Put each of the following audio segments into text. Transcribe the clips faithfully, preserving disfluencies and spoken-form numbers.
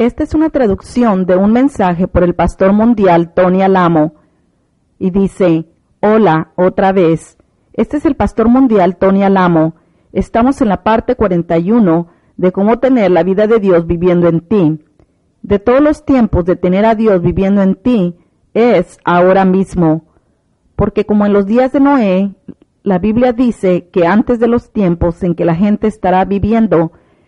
Esta es una traducción de un mensaje por el pastor mundial Tony Alamo y dice: hola, otra vez. Este es el pastor mundial Tony Alamo. Estamos en la parte cuarenta y uno de cómo tener la vida de Dios viviendo en ti. De todos los tiempos de tener a Dios viviendo en ti es ahora mismo. Porque como en los días de Noé, la Biblia dice que antes de los tiempos en que la gente estará viviendo,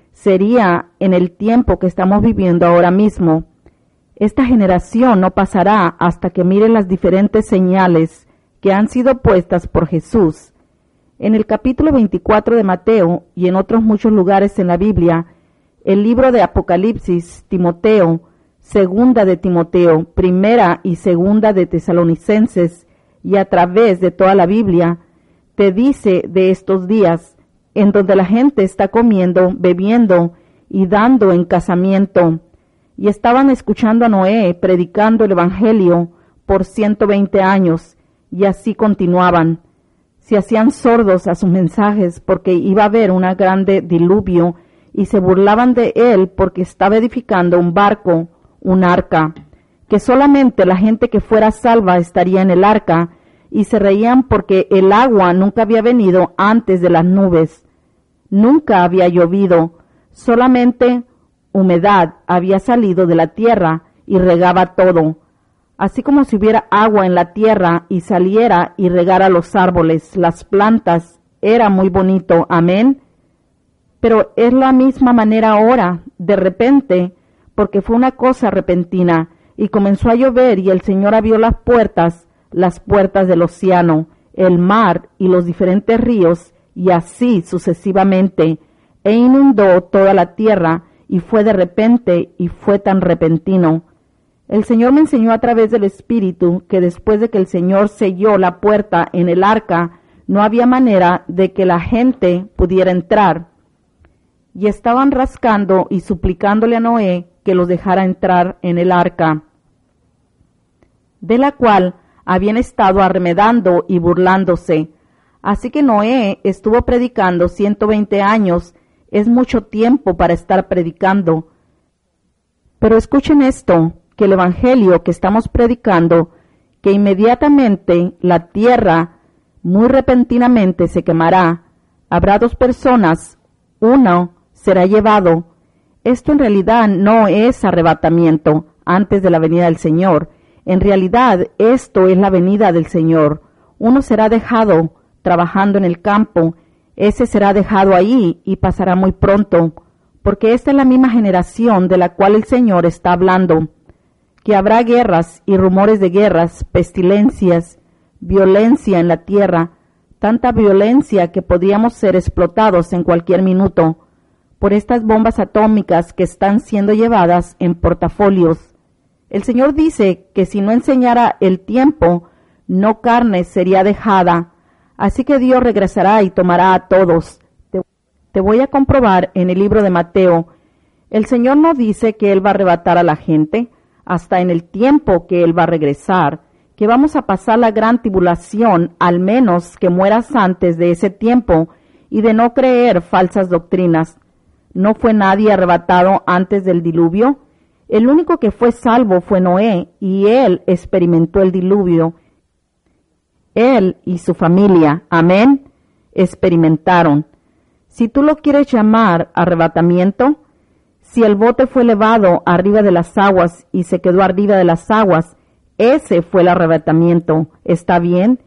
sería en el tiempo que estamos viviendo ahora mismo. Esta generación no pasará hasta que miren las diferentes señales que han sido puestas por Jesús. En el capítulo veinticuatro de Mateo y en otros muchos lugares en la Biblia, el libro de Apocalipsis, Timoteo, segunda de Timoteo, primera y segunda de Tesalonicenses, y a través de toda la Biblia, te dice de estos días en donde la gente está comiendo, bebiendo y dando en casamiento. Y estaban escuchando a Noé predicando el Evangelio por ciento veinte años, y así continuaban. Se hacían sordos a sus mensajes porque iba a haber un grande diluvio, y se burlaban de él porque estaba edificando un barco, un arca, que solamente la gente que fuera salva estaría en el arca, y se reían porque el agua nunca había venido antes de las nubes. Nunca había llovido, solamente humedad había salido de la tierra y regaba todo, así como si hubiera agua en la tierra y saliera y regara los árboles, las plantas. Era muy bonito, amén. Pero es la misma manera ahora, de repente, porque fue una cosa repentina, y comenzó a llover y el Señor abrió las puertas, las puertas del océano, el mar y los diferentes ríos, y así sucesivamente, e inundó toda la tierra, y fue de repente, y fue tan repentino. El Señor me enseñó a través del Espíritu que después de que el Señor selló la puerta en el arca, no había manera de que la gente pudiera entrar. Y estaban rascando y suplicándole a Noé que los dejara entrar en el arca, de la cual habían estado arremedando y burlándose. Así que Noé estuvo predicando ciento veinte años. Es mucho tiempo para estar predicando. Pero escuchen esto, que el Evangelio que estamos predicando, que inmediatamente la tierra muy repentinamente se quemará. Habrá dos personas, uno será llevado. Esto en realidad no es arrebatamiento antes de la venida del Señor. En realidad esto es la venida del Señor. Uno será dejado trabajando en el campo, ese será dejado ahí y pasará muy pronto, porque esta es la misma generación de la cual el Señor está hablando, que habrá guerras y rumores de guerras, pestilencias, violencia en la tierra, tanta violencia que podríamos ser explotados en cualquier minuto por estas bombas atómicas que están siendo llevadas en portafolios. El Señor dice que si no enseñara el tiempo, no carne sería dejada. Así que Dios regresará y tomará a todos. Te, te voy a comprobar en el libro de Mateo. El Señor no dice que Él va a arrebatar a la gente hasta en el tiempo que Él va a regresar, que vamos a pasar la gran tribulación, al menos que mueras antes de ese tiempo y de no creer falsas doctrinas. ¿No fue nadie arrebatado antes del diluvio? El único que fue salvo fue Noé, y él experimentó el diluvio. Él y su familia, amén, experimentaron. Si tú lo quieres llamar arrebatamiento, si el bote fue elevado arriba de las aguas y se quedó arriba de las aguas, ese fue el arrebatamiento. ¿Está bien?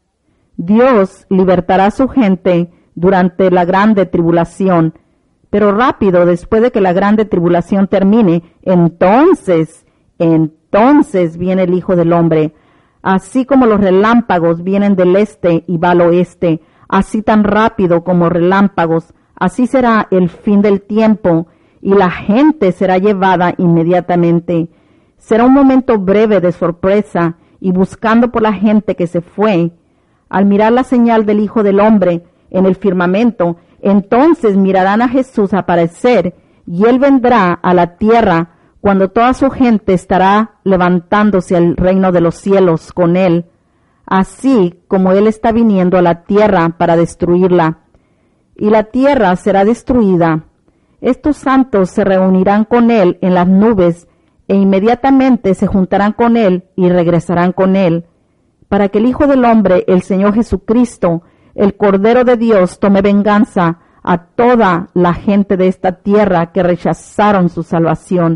Dios libertará a su gente durante la grande tribulación, pero rápido, después de que la grande tribulación termine, entonces, entonces viene el Hijo del Hombre. Así como los relámpagos vienen del este y va al oeste, así tan rápido como relámpagos, así será el fin del tiempo, y la gente será llevada inmediatamente. Será un momento breve de sorpresa, y buscando por la gente que se fue, al mirar la señal del Hijo del Hombre en el firmamento, entonces mirarán a Jesús aparecer, y Él vendrá a la tierra cuando toda su gente estará levantándose al reino de los cielos con Él, así como Él está viniendo a la tierra para destruirla. Y la tierra será destruida. Estos santos se reunirán con él en las nubes e inmediatamente se juntarán con él y regresarán con él, para que el Hijo del Hombre, el Señor Jesucristo, el Cordero de Dios, tome venganza a toda la gente de esta tierra que rechazaron su salvación.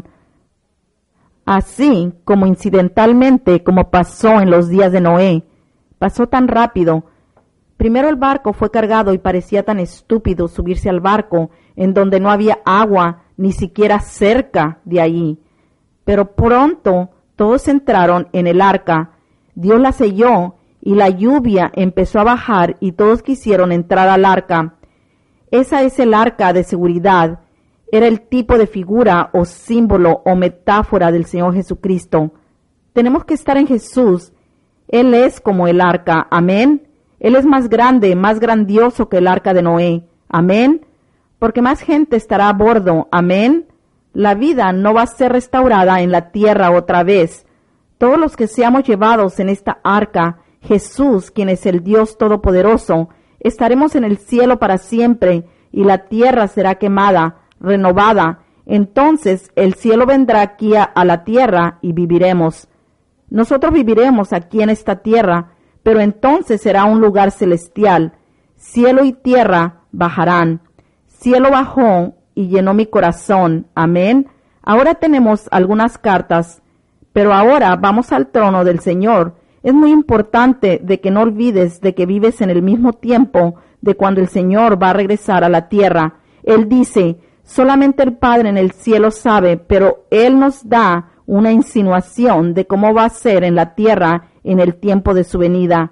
Así como incidentalmente como pasó en los días de Noé, pasó tan rápido. Primero el barco fue cargado y parecía tan estúpido subirse al barco en donde no había agua ni siquiera cerca de allí. Pero pronto todos entraron en el arca. Dios la selló y la lluvia empezó a bajar y todos quisieron entrar al arca. Esa es el arca de seguridad. Era el tipo de figura o símbolo o metáfora del Señor Jesucristo. Tenemos que estar en Jesús. Él es como el arca. Amén. Él es más grande, más grandioso que el arca de Noé. Amén. Porque más gente estará a bordo. Amén. La vida no va a ser restaurada en la tierra otra vez. Todos los que seamos llevados en esta arca, Jesús, quien es el Dios Todopoderoso, estaremos en el cielo para siempre y la tierra será quemada, renovada. Entonces el cielo vendrá aquí a, a la tierra y viviremos. Nosotros viviremos aquí en esta tierra, pero entonces será un lugar celestial. Cielo y tierra bajarán. Cielo bajó y llenó mi corazón. Amén. Ahora tenemos algunas cartas, pero ahora vamos al trono del Señor. Es muy importante de que no olvides de que vives en el mismo tiempo de cuando el Señor va a regresar a la tierra. Él dice, solamente el Padre en el cielo sabe, pero Él nos da una insinuación de cómo va a ser en la tierra en el tiempo de su venida.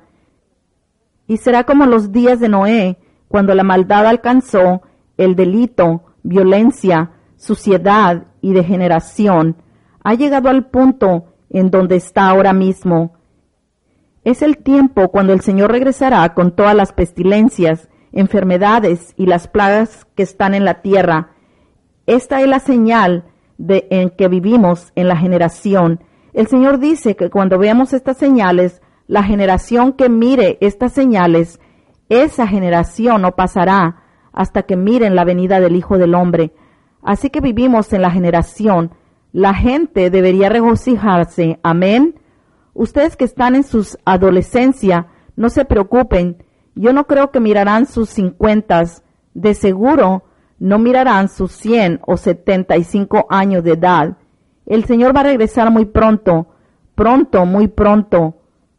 Y será como los días de Noé, cuando la maldad alcanzó el delito, violencia, suciedad y degeneración. Ha llegado al punto en donde está ahora mismo. Es el tiempo cuando el Señor regresará con todas las pestilencias, enfermedades y las plagas que están en la tierra. Esta es la señal de en que vivimos en la generación. El Señor dice que cuando veamos estas señales, la generación que mire estas señales, esa generación no pasará hasta que miren la venida del Hijo del Hombre. Así que vivimos en la generación. La gente debería regocijarse. Amén. Ustedes que están en su adolescencia, no se preocupen. Yo no creo que mirarán sus cincuentas. De seguro no mirarán sus cien o setenta y cinco años de edad. El Señor va a regresar muy pronto, pronto, muy pronto.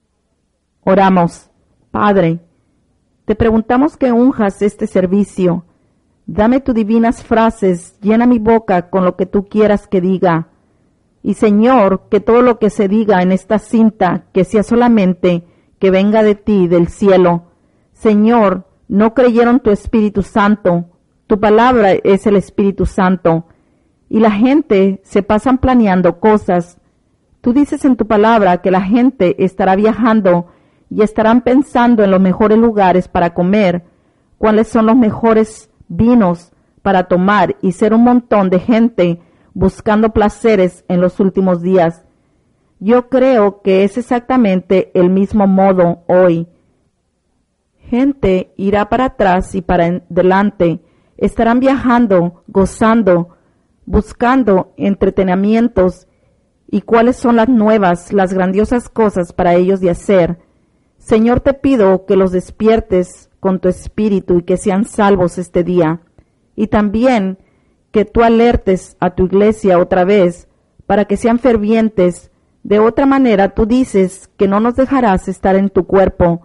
Oramos. Padre, te preguntamos que unjas este servicio. Dame tus divinas frases, llena mi boca con lo que tú quieras que diga. Y Señor, que todo lo que se diga en esta cinta, que sea solamente que venga de ti, del cielo. Señor, no creyeron tu Espíritu Santo. Tu palabra es el Espíritu Santo. Y la gente se pasan planeando cosas. Tú dices en tu palabra que la gente estará viajando y estarán pensando en los mejores lugares para comer, cuáles son los mejores vinos para tomar y ser un montón de gente buscando placeres en los últimos días. Yo creo que es exactamente el mismo modo hoy. Gente irá para atrás y para adelante, estarán viajando, gozando, buscando entretenimientos y cuáles son las nuevas, las grandiosas cosas para ellos de hacer. Señor, te pido que los despiertes con tu espíritu y que sean salvos este día. Y también que tú alertes a tu iglesia otra vez para que sean fervientes. De otra manera, tú dices que no nos dejarás estar en tu cuerpo.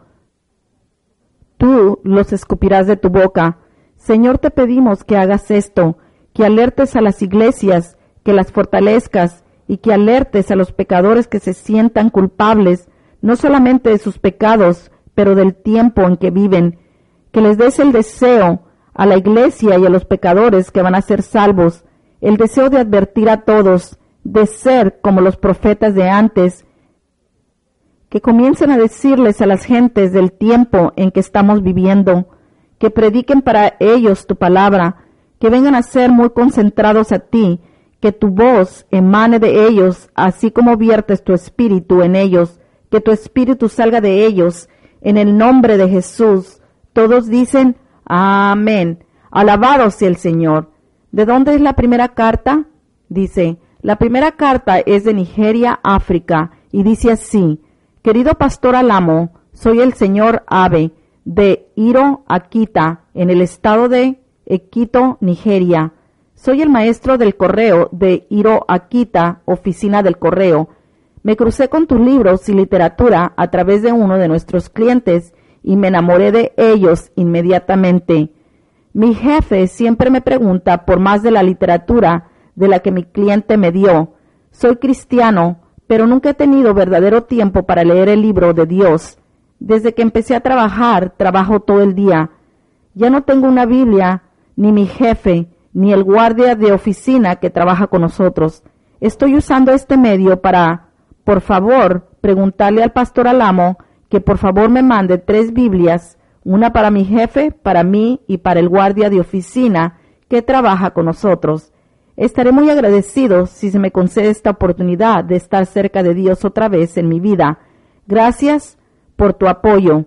Tú los escupirás de tu boca. Señor, te pedimos que hagas esto, que alertes a las iglesias, que las fortalezcas y que alertes a los pecadores que se sientan culpables, no solamente de sus pecados, pero del tiempo en que viven, que les des el deseo a la iglesia y a los pecadores que van a ser salvos, el deseo de advertir a todos, de ser como los profetas de antes, que comiencen a decirles a las gentes del tiempo en que estamos viviendo, que prediquen para ellos tu palabra, que vengan a ser muy concentrados a ti, que tu voz emane de ellos, así como viertes tu espíritu en ellos, que tu espíritu salga de ellos, en el nombre de Jesús. Todos dicen, amén. Alabado sea el Señor. ¿De dónde es la primera carta? Dice, la primera carta es de Nigeria, África, y dice así: querido pastor Alamo, soy el señor Abe, de Iro Akita, en el estado de Ekito, Nigeria. Soy el maestro del correo de Iro Akita, oficina del correo. Me crucé con tus libros y literatura a través de uno de nuestros clientes y me enamoré de ellos inmediatamente. Mi jefe siempre me pregunta por más de la literatura de la que mi cliente me dio. Soy cristiano, pero nunca he tenido verdadero tiempo para leer el libro de Dios. Desde que empecé a trabajar, trabajo todo el día. Ya no tengo una Biblia, ni mi jefe, ni el guardia de oficina que trabaja con nosotros. Estoy usando este medio para, por favor, preguntarle al pastor Alamo que por favor me mande tres Biblias, una para mi jefe, para mí y para el guardia de oficina que trabaja con nosotros. Estaré muy agradecido si se me concede esta oportunidad de estar cerca de Dios otra vez en mi vida. Gracias por tu apoyo.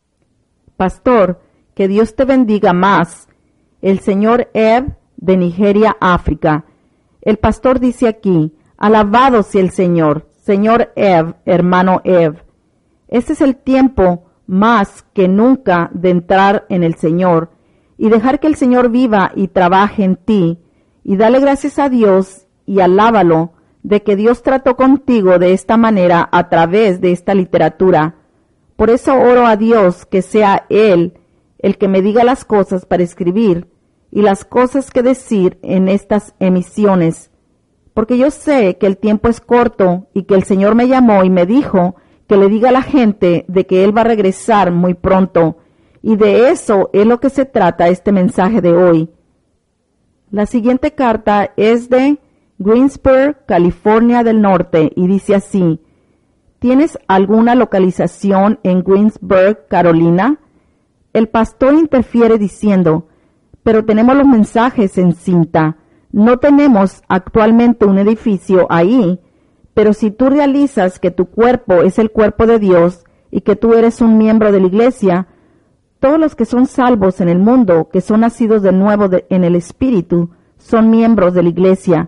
Pastor, que Dios te bendiga más. El señor Eb, de Nigeria, África. El pastor dice aquí: alabado sea el Señor, señor Eb, hermano Eb. Este es el tiempo más que nunca de entrar en el Señor y dejar que el Señor viva y trabaje en ti, y dale gracias a Dios y alábalo de que Dios trató contigo de esta manera a través de esta literatura. Por eso oro a Dios que sea Él el que me diga las cosas para escribir y las cosas que decir en estas emisiones, porque yo sé que el tiempo es corto y que el Señor me llamó y me dijo que le diga a la gente de que Él va a regresar muy pronto, y de eso es lo que se trata este mensaje de hoy. La siguiente carta es de Greensburg, California del Norte, y dice así: ¿tienes alguna localización en Greensburg, Carolina? El pastor interfiere diciendo: pero tenemos los mensajes en cinta. No tenemos actualmente un edificio ahí, pero si tú realizas que tu cuerpo es el cuerpo de Dios y que tú eres un miembro de la iglesia, todos los que son salvos en el mundo, que son nacidos de nuevo de, en el Espíritu, son miembros de la iglesia.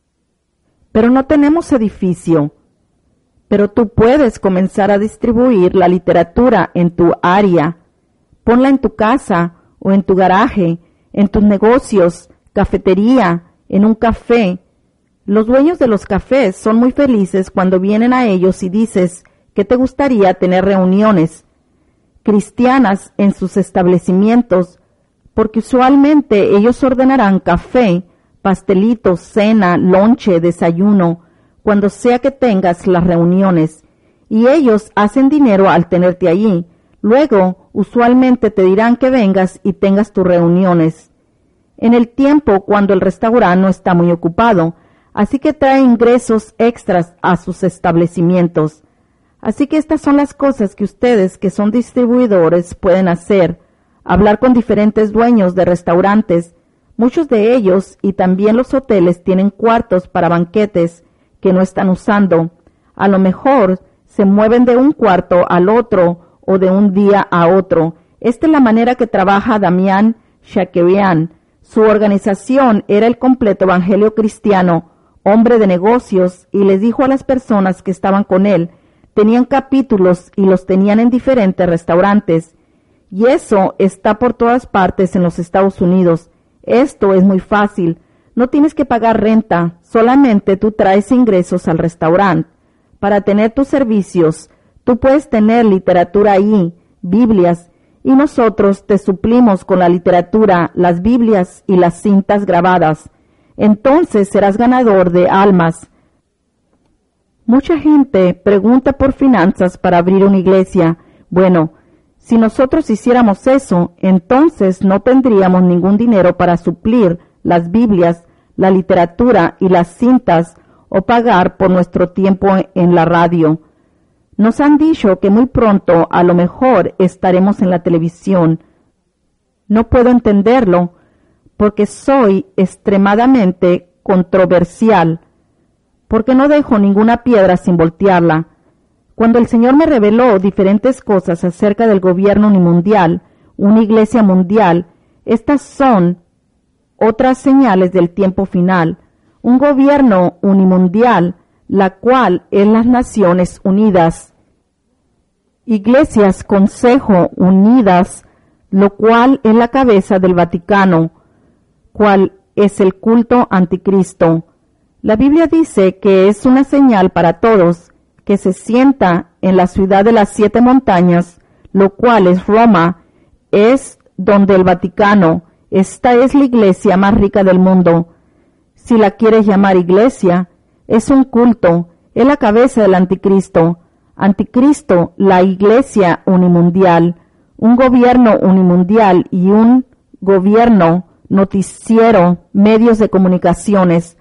Pero no tenemos edificio. Pero tú puedes comenzar a distribuir la literatura en tu área. Ponla en tu casa o en tu garaje, en tus negocios, cafetería, en un café. Los dueños de los cafés son muy felices cuando vienen a ellos y dices que te gustaría tener reuniones cristianas en sus establecimientos, porque usualmente ellos ordenarán café, pastelitos, cena, lonche, desayuno, cuando sea que tengas las reuniones, y ellos hacen dinero al tenerte allí. Luego, usualmente te dirán que vengas y tengas tus reuniones en el tiempo cuando el restaurante no está muy ocupado, así que trae ingresos extras a sus establecimientos. Así que estas son las cosas que ustedes, que son distribuidores, pueden hacer: hablar con diferentes dueños de restaurantes. Muchos de ellos y también los hoteles tienen cuartos para banquetes que no están usando. A lo mejor se mueven de un cuarto al otro o de un día a otro. Esta es la manera que trabaja Damián Shakarian. Su organización era el completo evangelio cristiano, hombre de negocios, y les dijo a las personas que estaban con él, tenían capítulos y los tenían en diferentes restaurantes. Y eso está por todas partes en los Estados Unidos. Esto es muy fácil. No tienes que pagar renta, solamente tú traes ingresos al restaurante. Para tener tus servicios, tú puedes tener literatura ahí, Biblias, y nosotros te suplimos con la literatura, las Biblias y las cintas grabadas. Entonces serás ganador de almas. Mucha gente pregunta por finanzas para abrir una iglesia. Bueno, si nosotros hiciéramos eso, entonces no tendríamos ningún dinero para suplir las Biblias, la literatura y las cintas o pagar por nuestro tiempo en la radio. Nos han dicho que muy pronto a lo mejor estaremos en la televisión. No puedo entenderlo porque soy extremadamente controversial, porque no dejo ninguna piedra sin voltearla. Cuando el Señor me reveló diferentes cosas acerca del gobierno mundial, una iglesia mundial, estas son otras señales del tiempo final, un gobierno unimundial, la cual es las Naciones Unidas, iglesias, consejo unidas, lo cual es la cabeza del Vaticano, cual es el culto anticristo. La Biblia dice que es una señal para todos, que se sienta en la ciudad de las siete montañas, lo cual es Roma, es donde el Vaticano, esta es la iglesia más rica del mundo. Si la quieres llamar iglesia, es un culto, es la cabeza del anticristo. Anticristo, la iglesia unimundial, un gobierno unimundial y un gobierno noticiero, medios de comunicaciones.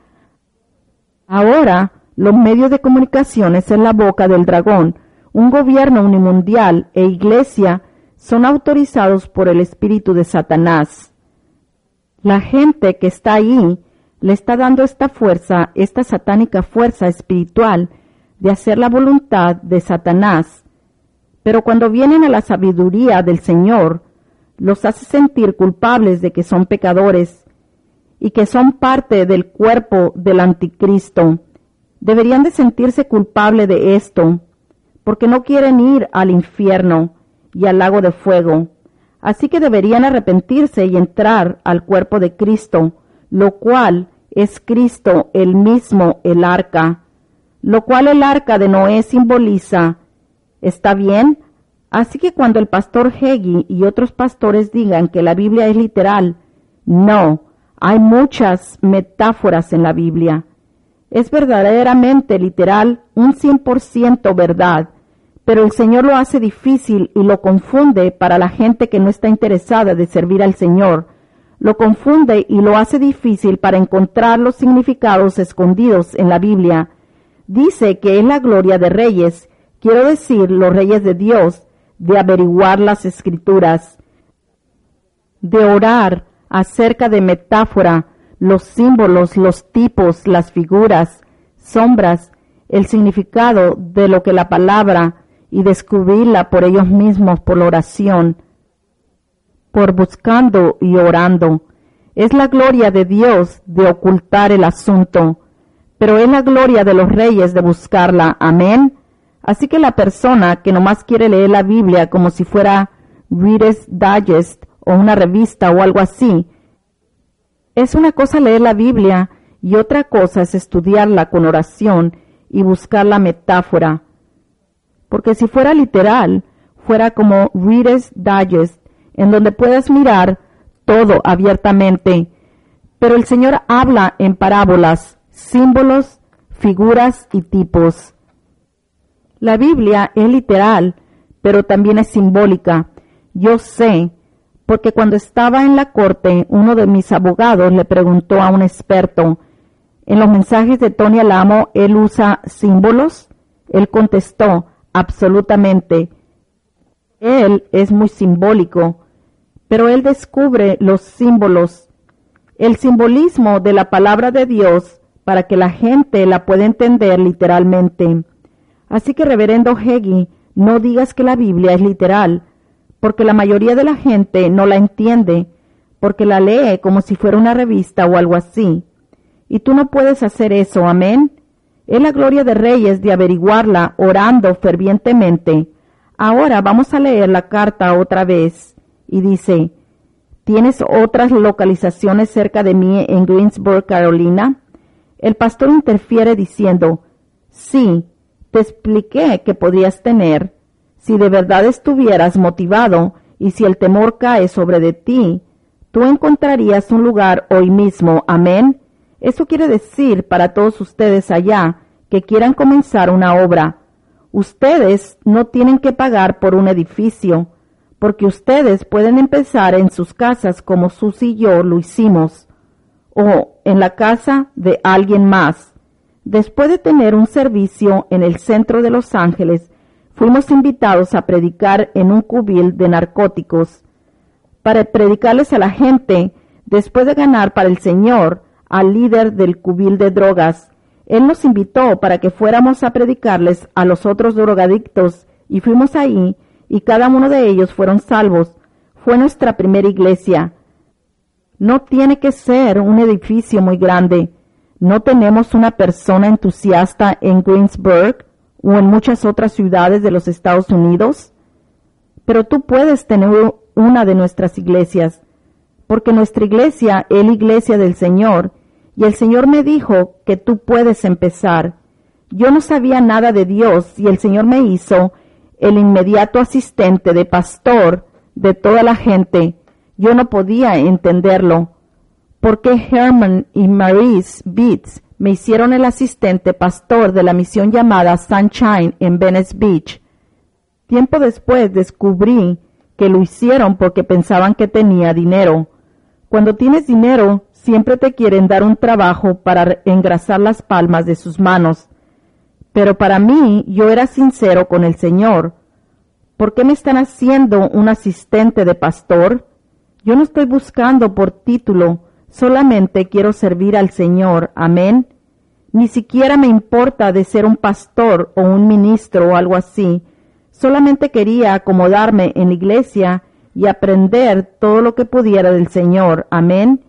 Ahora, los medios de comunicaciones es la boca del dragón. Un gobierno unimundial e iglesia son autorizados por el espíritu de Satanás. La gente que está ahí le está dando esta fuerza, esta satánica fuerza espiritual de hacer la voluntad de Satanás. Pero cuando vienen a la sabiduría del Señor, los hace sentir culpables de que son pecadores y que son parte del cuerpo del anticristo. Deberían de sentirse culpables de esto, porque no quieren ir al infierno y al lago de fuego. Así que deberían arrepentirse y entrar al cuerpo de Cristo, lo cual es Cristo el mismo, el arca, lo cual el arca de Noé simboliza. ¿Está bien? Así que cuando el pastor Hagee y otros pastores digan que la Biblia es literal, no, hay muchas metáforas en la Biblia. Es verdaderamente literal, un cien por ciento verdad, pero el Señor lo hace difícil y lo confunde para la gente que no está interesada de servir al Señor. Lo confunde y lo hace difícil para encontrar los significados escondidos en la Biblia. Dice que es la gloria de reyes, quiero decir los reyes de Dios, de averiguar las Escrituras, de orar acerca de metáfora, los símbolos, los tipos, las figuras, sombras, el significado de lo que la palabra y descubrirla por ellos mismos por la oración, por buscando y orando. Es la gloria de Dios de ocultar el asunto, pero es la gloria de los reyes de buscarla. Amén. Así que la persona que nomás quiere leer la Biblia como si fuera Reader's Digest o una revista o algo así, es una cosa leer la Biblia y otra cosa es estudiarla con oración y buscar la metáfora. Porque si fuera literal, fuera como Reader's Digest, en donde puedes mirar todo abiertamente. Pero el Señor habla en parábolas, símbolos, figuras y tipos. La Biblia es literal, pero también es simbólica. Yo sé, porque cuando estaba en la corte, uno de mis abogados le preguntó a un experto, ¿en los mensajes de Tony Alamo él usa símbolos? Él contestó, absolutamente. Él es muy simbólico, pero él descubre los símbolos, el simbolismo de la palabra de Dios para que la gente la pueda entender literalmente. Así que, reverendo Hagee, no digas que la Biblia es literal, porque la mayoría de la gente no la entiende, porque la lee como si fuera una revista o algo así. Y tú no puedes hacer eso, amén. Es la gloria de reyes de averiguarla orando fervientemente. Ahora vamos a leer la carta otra vez. Y dice, ¿tienes otras localizaciones cerca de mí en Greensboro, Carolina? El pastor interfiere diciendo, sí, te expliqué que podrías tener. Si de verdad estuvieras motivado y si el temor cae sobre de ti, tú encontrarías un lugar hoy mismo. Amén. Eso quiere decir para todos ustedes allá que quieran comenzar una obra. Ustedes no tienen que pagar por un edificio, porque ustedes pueden empezar en sus casas como Susi y yo lo hicimos, o en la casa de alguien más. Después de tener un servicio en el centro de Los Ángeles, fuimos invitados a predicar en un cubil de narcóticos, para predicarles a la gente después de ganar para el Señor al líder del cubil de drogas. Él nos invitó para que fuéramos a predicarles a los otros drogadictos y fuimos ahí y cada uno de ellos fueron salvos. Fue nuestra primera iglesia. No tiene que ser un edificio muy grande. ¿No tenemos una persona entusiasta en Greensburg o en muchas otras ciudades de los Estados Unidos? Pero tú puedes tener una de nuestras iglesias, porque nuestra iglesia es la iglesia del Señor, y el Señor me dijo que tú puedes empezar. Yo no sabía nada de Dios, y el Señor me hizo el inmediato asistente de pastor de toda la gente. Yo no podía entenderlo. ¿Por qué Herman y Maurice Beats me hicieron el asistente pastor de la misión llamada Sunshine en Venice Beach? Tiempo después descubrí que lo hicieron porque pensaban que tenía dinero. Cuando tienes dinero, siempre te quieren dar un trabajo para engrasar las palmas de sus manos. Pero para mí, yo era sincero con el Señor. ¿Por qué me están haciendo un asistente de pastor? Yo no estoy buscando por título, solamente quiero servir al Señor. Amén. Ni siquiera me importa de ser un pastor o un ministro o algo así. Solamente quería acomodarme en la iglesia y aprender todo lo que pudiera del Señor. Amén.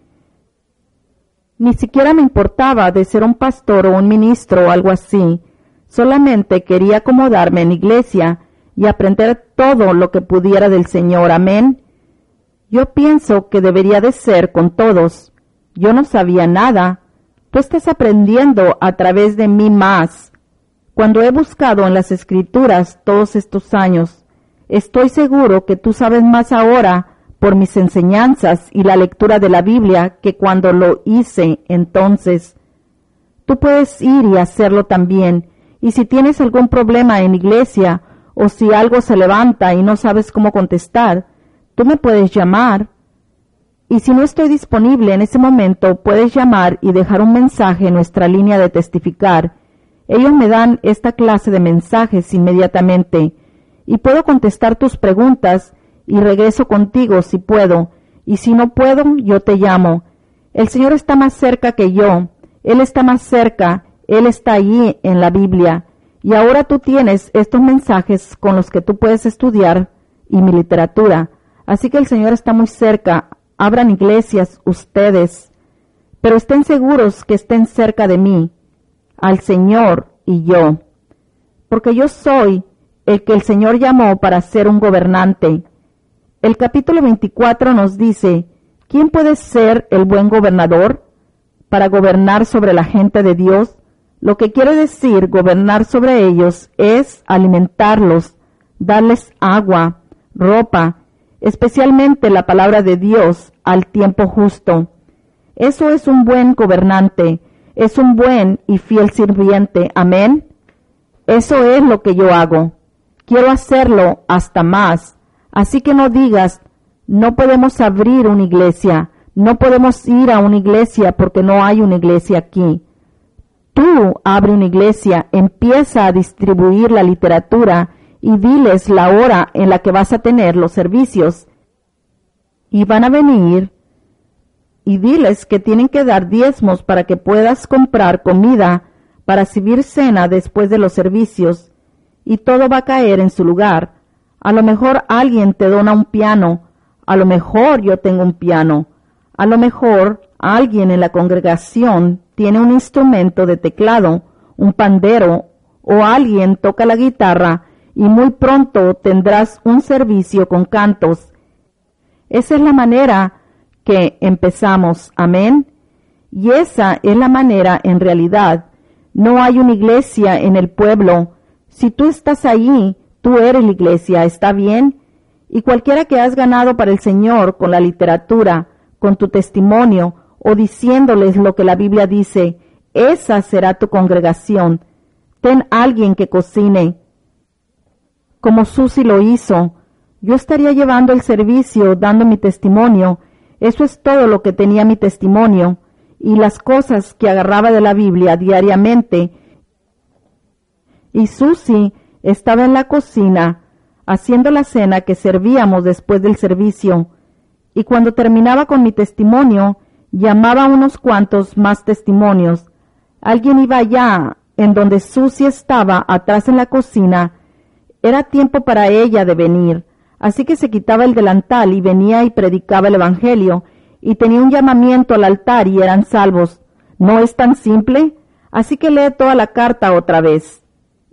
Ni siquiera me importaba de ser un pastor o un ministro o algo así. Solamente quería acomodarme en la iglesia y aprender todo lo que pudiera del Señor. Amén. Yo pienso que debería de ser con todos. Yo no sabía nada. Tú estás aprendiendo a través de mí más. Cuando he buscado en las Escrituras todos estos años, estoy seguro que tú sabes más ahora por mis enseñanzas y la lectura de la Biblia que cuando lo hice entonces. Tú puedes ir y hacerlo también, y si tienes algún problema en iglesia o si algo se levanta y no sabes cómo contestar, tú me puedes llamar. Y si no estoy disponible en ese momento, puedes llamar y dejar un mensaje en nuestra línea de testificar. Ellos me dan esta clase de mensajes inmediatamente, y puedo contestar tus preguntas y regreso contigo si puedo, y si no puedo, yo te llamo. El Señor está más cerca que yo. Él está más cerca. Él está allí en la Biblia. Y ahora tú tienes estos mensajes con los que tú puedes estudiar y mi literatura. Así que el Señor está muy cerca. Abran iglesias ustedes, pero estén seguros que estén cerca de mí, al Señor y yo, porque yo soy el que el Señor llamó para ser un gobernante. El capítulo veinticuatro nos dice, ¿quién puede ser el buen gobernador para gobernar sobre la gente de Dios? Lo que quiere decir gobernar sobre ellos es alimentarlos, darles agua, ropa, especialmente la palabra de Dios al tiempo justo. Eso es un buen gobernante, es un buen y fiel sirviente. Amén. Eso es lo que yo hago. Quiero hacerlo hasta más. Así que no digas, no podemos abrir una iglesia, no podemos ir a una iglesia porque no hay una iglesia aquí. Tú abre una iglesia, empieza a distribuir la literatura y diles la hora en la que vas a tener los servicios. Y van a venir y diles que tienen que dar diezmos para que puedas comprar comida para servir cena después de los servicios. Y todo va a caer en su lugar. A lo mejor alguien te dona un piano. A lo mejor yo tengo un piano. A lo mejor alguien en la congregación tiene un instrumento de teclado, un pandero, o alguien toca la guitarra, y muy pronto tendrás un servicio con cantos. Esa es la manera que empezamos. Amén. Y esa es la manera en realidad. No hay una iglesia en el pueblo. Si tú estás allí, tú eres la iglesia, ¿está bien? Y cualquiera que has ganado para el Señor con la literatura, con tu testimonio, o diciéndoles lo que la Biblia dice, esa será tu congregación. Ten alguien que cocine, como Susi lo hizo. Yo estaría llevando el servicio, dando mi testimonio. Eso es todo lo que tenía mi testimonio, y las cosas que agarraba de la Biblia diariamente. Y Susi estaba en la cocina, haciendo la cena que servíamos después del servicio, y cuando terminaba con mi testimonio, llamaba a unos cuantos más testimonios. Alguien iba allá, en donde Susi estaba, atrás en la cocina. Era tiempo para ella de venir, así que se quitaba el delantal y venía y predicaba el Evangelio, y tenía un llamamiento al altar y eran salvos. ¿No es tan simple? Así que lee toda la carta otra vez.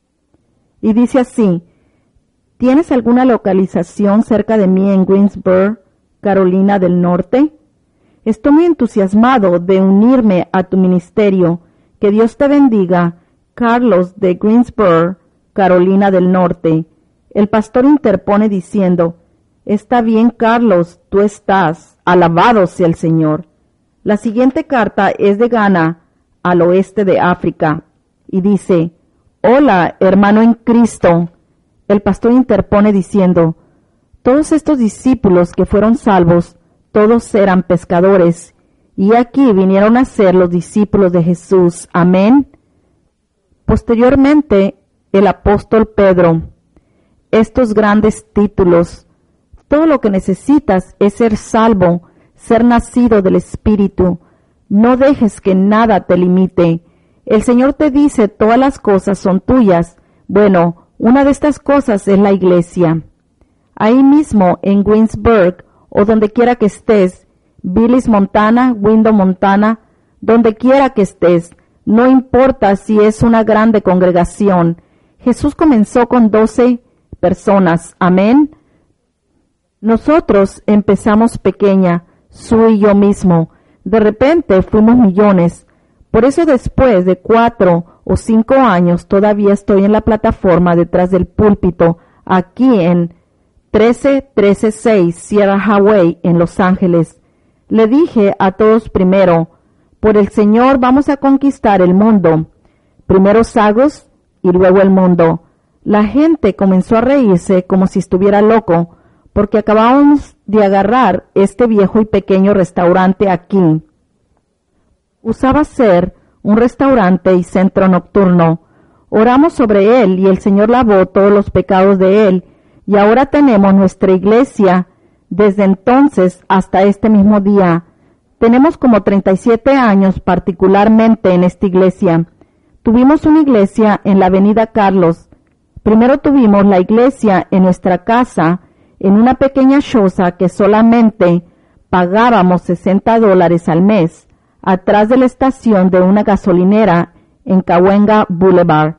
Y dice así: ¿tienes alguna localización cerca de mí en Greensboro, Carolina del Norte? Estoy muy entusiasmado de unirme a tu ministerio. Que Dios te bendiga. Carlos de Greensboro, Carolina del Norte. El pastor interpone diciendo: está bien, Carlos, tú estás. Alabado sea el Señor. La siguiente carta es de Ghana, al oeste de África, y dice: hola, hermano en Cristo. El pastor interpone diciendo: todos estos discípulos que fueron salvos, todos eran pescadores, y aquí vinieron a ser los discípulos de Jesús. Amén. Posteriormente, el apóstol Pedro: estos grandes títulos, todo lo que necesitas es ser salvo, ser nacido del Espíritu. No dejes que nada te limite. El Señor te dice todas las cosas son tuyas. Bueno, una de estas cosas es la iglesia. Ahí mismo en Greensburg o donde quiera que estés, Billings, Montana, Window, Montana, donde quiera que estés, no importa si es una grande congregación. Jesús comenzó con doce personas. Amén. Nosotros empezamos pequeña, Sue y yo mismo. De repente fuimos millones. Por eso después de cuatro o cinco años todavía estoy en la plataforma detrás del púlpito, aquí en trece trece seis Sierra Highway en Los Ángeles. Le dije a todos primero: por el Señor vamos a conquistar el mundo. Primero Sagos y luego el mundo. La gente comenzó a reírse como si estuviera loco, porque acabábamos de agarrar este viejo y pequeño restaurante aquí. Usaba ser un restaurante y centro nocturno. Oramos sobre él y el Señor lavó todos los pecados de él, y ahora tenemos nuestra iglesia desde entonces hasta este mismo día. Tenemos como treinta y siete años particularmente en esta iglesia. Tuvimos una iglesia en la avenida Carlos. Primero tuvimos la iglesia en nuestra casa, en una pequeña choza que solamente pagábamos sesenta dólares al mes, atrás de la estación de una gasolinera en Cahuenga Boulevard.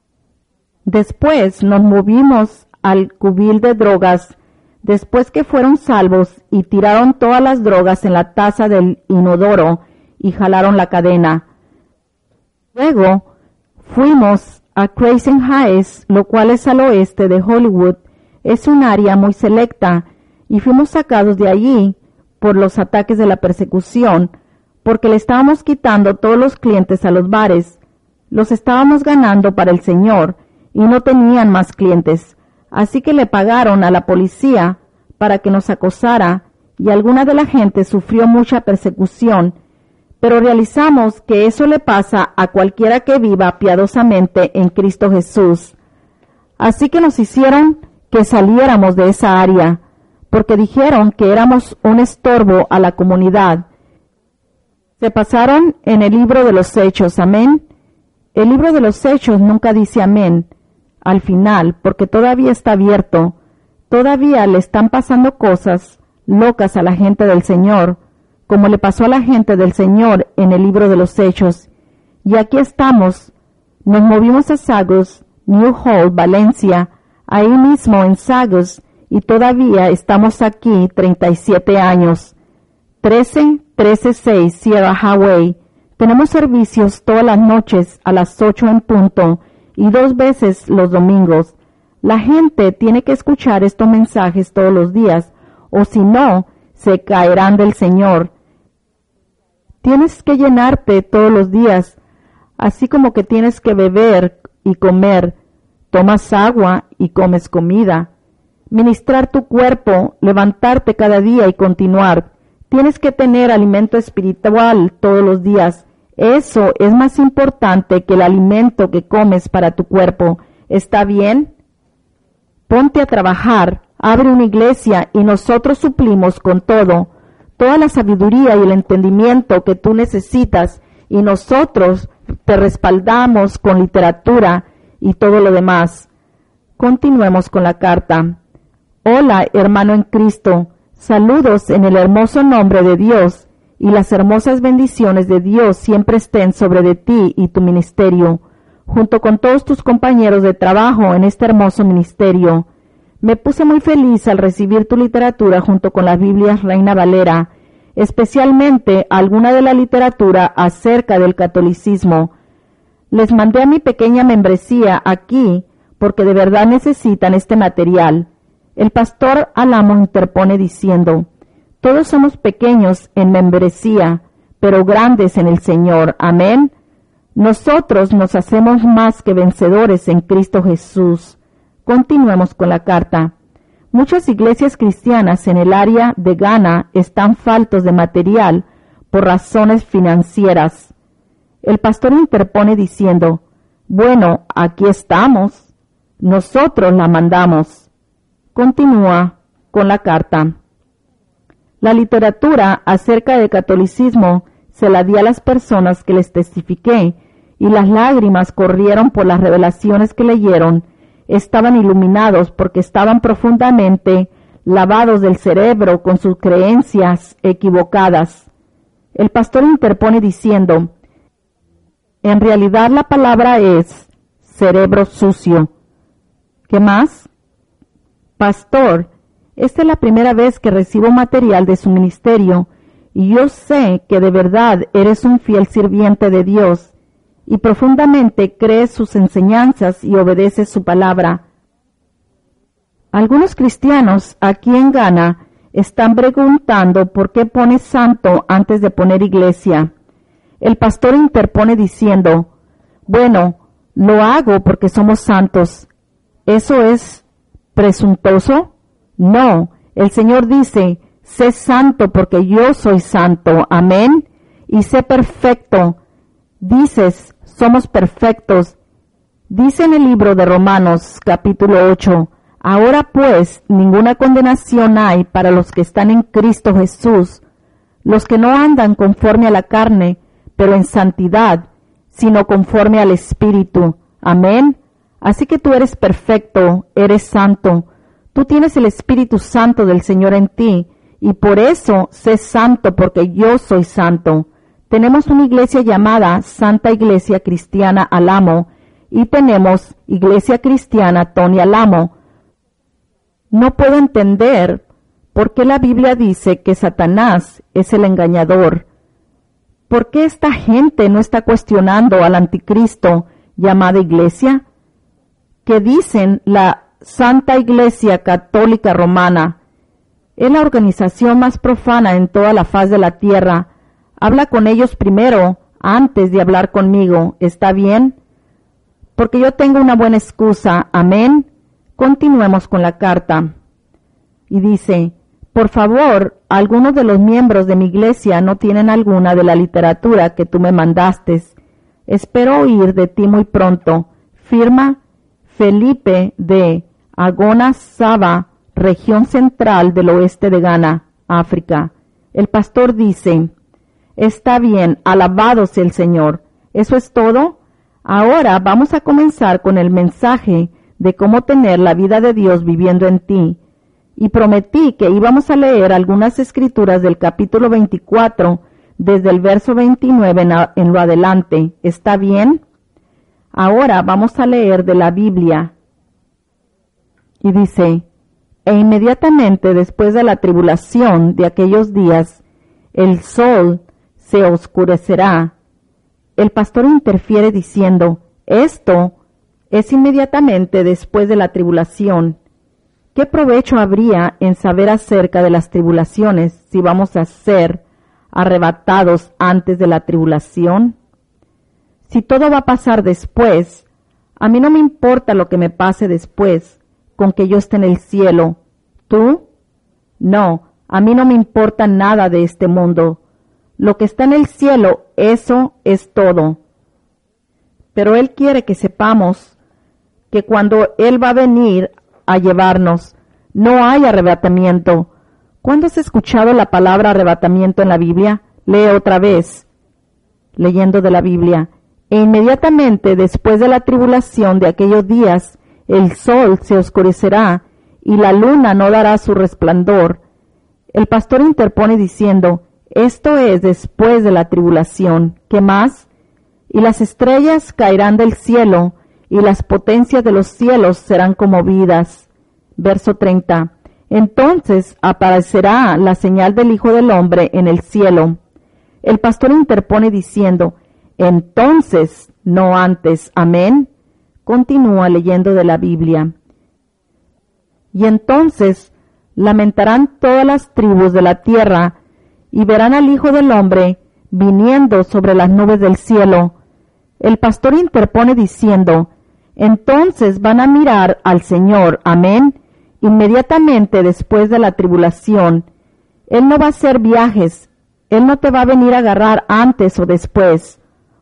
Después nos movimos al cubil de drogas, después que fueron salvos y tiraron todas las drogas en la taza del inodoro y jalaron la cadena. Luego fuimos a Crescent Heights, lo cual es al oeste de Hollywood. Es un área muy selecta, y fuimos sacados de allí por los ataques de la persecución, porque le estábamos quitando todos los clientes a los bares. Los estábamos ganando para el Señor, y no tenían más clientes, así que le pagaron a la policía para que nos acosara, y alguna de la gente sufrió mucha persecución, pero realizamos que eso le pasa a cualquiera que viva piadosamente en Cristo Jesús. Así que nos hicieron que saliéramos de esa área, porque dijeron que éramos un estorbo a la comunidad. Se pasaron en el libro de los Hechos. Amén. El libro de los Hechos nunca dice amén al final, porque todavía está abierto. Todavía le están pasando cosas locas a la gente del Señor, como le pasó a la gente del Señor en el libro de los Hechos. Y aquí estamos. Nos movimos a Sagos, New Hall, Valencia, ahí mismo en Sagos, y todavía estamos aquí treinta y siete años. trece trece seis Sierra Highway. Tenemos servicios todas las noches a las ocho en punto y dos veces los domingos. La gente tiene que escuchar estos mensajes todos los días, o si no, se caerán del Señor. Tienes que llenarte todos los días, así como que tienes que beber y comer. Tomas agua y comes comida. Ministrar tu cuerpo, levantarte cada día y continuar. Tienes que tener alimento espiritual todos los días. Eso es más importante que el alimento que comes para tu cuerpo. ¿Está bien? Ponte a trabajar, abre una iglesia y nosotros suplimos con todo, toda la sabiduría y el entendimiento que tú necesitas, y nosotros te respaldamos con literatura y todo lo demás. Continuemos con la carta. Hola, hermano en Cristo. Saludos en el hermoso nombre de Dios y las hermosas bendiciones de Dios siempre estén sobre de ti y tu ministerio, junto con todos tus compañeros de trabajo en este hermoso ministerio. Me puse muy feliz al recibir tu literatura junto con las Biblias Reina Valera, especialmente alguna de la literatura acerca del catolicismo. Les mandé a mi pequeña membresía aquí porque de verdad necesitan este material. El pastor Alamo interpone diciendo: todos somos pequeños en membresía, pero grandes en el Señor. Amén. Nosotros nos hacemos más que vencedores en Cristo Jesús. Continuemos con la carta. Muchas iglesias cristianas en el área de Ghana están faltos de material por razones financieras. El pastor interpone diciendo: bueno, aquí estamos. Nosotros la mandamos. Continúa con la carta. La literatura acerca del catolicismo se la di a las personas que les testifiqué, y las lágrimas corrieron por las revelaciones que leyeron. Estaban iluminados porque estaban profundamente lavados del cerebro con sus creencias equivocadas. El pastor interpone diciendo: en realidad la palabra es cerebro sucio. ¿Qué más? Pastor, esta es la primera vez que recibo material de su ministerio, y yo sé que de verdad eres un fiel sirviente de Dios, y profundamente crees sus enseñanzas y obedeces su palabra. Algunos cristianos aquí en Ghana están preguntando por qué pones santo antes de poner iglesia. El pastor interpone diciendo: bueno, lo hago porque somos santos. ¿Eso es presuntuoso? No, el Señor dice: sé santo porque yo soy santo. Amén. Y sé perfecto. Dices: somos perfectos. Dice en el libro de Romanos, capítulo ocho: ahora pues ninguna condenación hay para los que están en Cristo Jesús, los que no andan conforme a la carne, pero en santidad, sino conforme al Espíritu. Amén. Así que tú eres perfecto, eres santo. Tú tienes el Espíritu Santo del Señor en ti, y por eso sé santo, porque yo soy santo. Tenemos una iglesia llamada Santa Iglesia Cristiana Alamo, y tenemos Iglesia Cristiana Tony Alamo. No puedo entender por qué la Biblia dice que Satanás es el engañador. ¿Por qué esta gente no está cuestionando al anticristo llamada iglesia? Que dicen la Santa Iglesia Católica Romana es la organización más profana en toda la faz de la tierra. Habla con ellos primero, antes de hablar conmigo. ¿Está bien? Porque yo tengo una buena excusa. Amén. Continuemos con la carta. Y dice: por favor, algunos de los miembros de mi iglesia no tienen alguna de la literatura que tú me mandaste. Espero oír de ti muy pronto. Firma Felipe de Agona Saba, región central del oeste de Ghana, África. El pastor dice: está bien, alabado sea el Señor. ¿Eso es todo? Ahora vamos a comenzar con el mensaje de cómo tener la vida de Dios viviendo en ti. Y prometí que íbamos a leer algunas escrituras del capítulo veinticuatro, desde el verso veintinueve en, a, en lo adelante. ¿Está bien? Ahora vamos a leer de la Biblia. Y dice: e inmediatamente después de la tribulación de aquellos días, el sol se oscurecerá. El pastor interfiere diciendo: esto es inmediatamente después de la tribulación. ¿Qué provecho habría en saber acerca de las tribulaciones si vamos a ser arrebatados antes de la tribulación? Si todo va a pasar después, a mí no me importa lo que me pase después, con que yo esté en el cielo. ¿Tú? No, a mí no me importa nada de este mundo. Lo que está en el cielo, eso es todo. Pero Él quiere que sepamos que cuando Él va a venir a llevarnos, no hay arrebatamiento. ¿Cuándo has escuchado la palabra arrebatamiento en la Biblia? Lee otra vez, leyendo de la Biblia. E inmediatamente después de la tribulación de aquellos días, el sol se oscurecerá y la luna no dará su resplandor. El pastor interpone diciendo: Esto es después de la tribulación. ¿Qué más? Y las estrellas caerán del cielo, y las potencias de los cielos serán conmovidas. Verso treinta. Entonces aparecerá la señal del Hijo del Hombre en el cielo. El pastor interpone diciendo, entonces, no antes. Amén. Continúa leyendo de la Biblia. Y entonces lamentarán todas las tribus de la tierra, y verán al Hijo del Hombre viniendo sobre las nubes del cielo. El pastor interpone diciendo, entonces van a mirar al Señor. Amén. Inmediatamente después de la tribulación. Él no va a hacer viajes. Él no te va a venir a agarrar antes o después.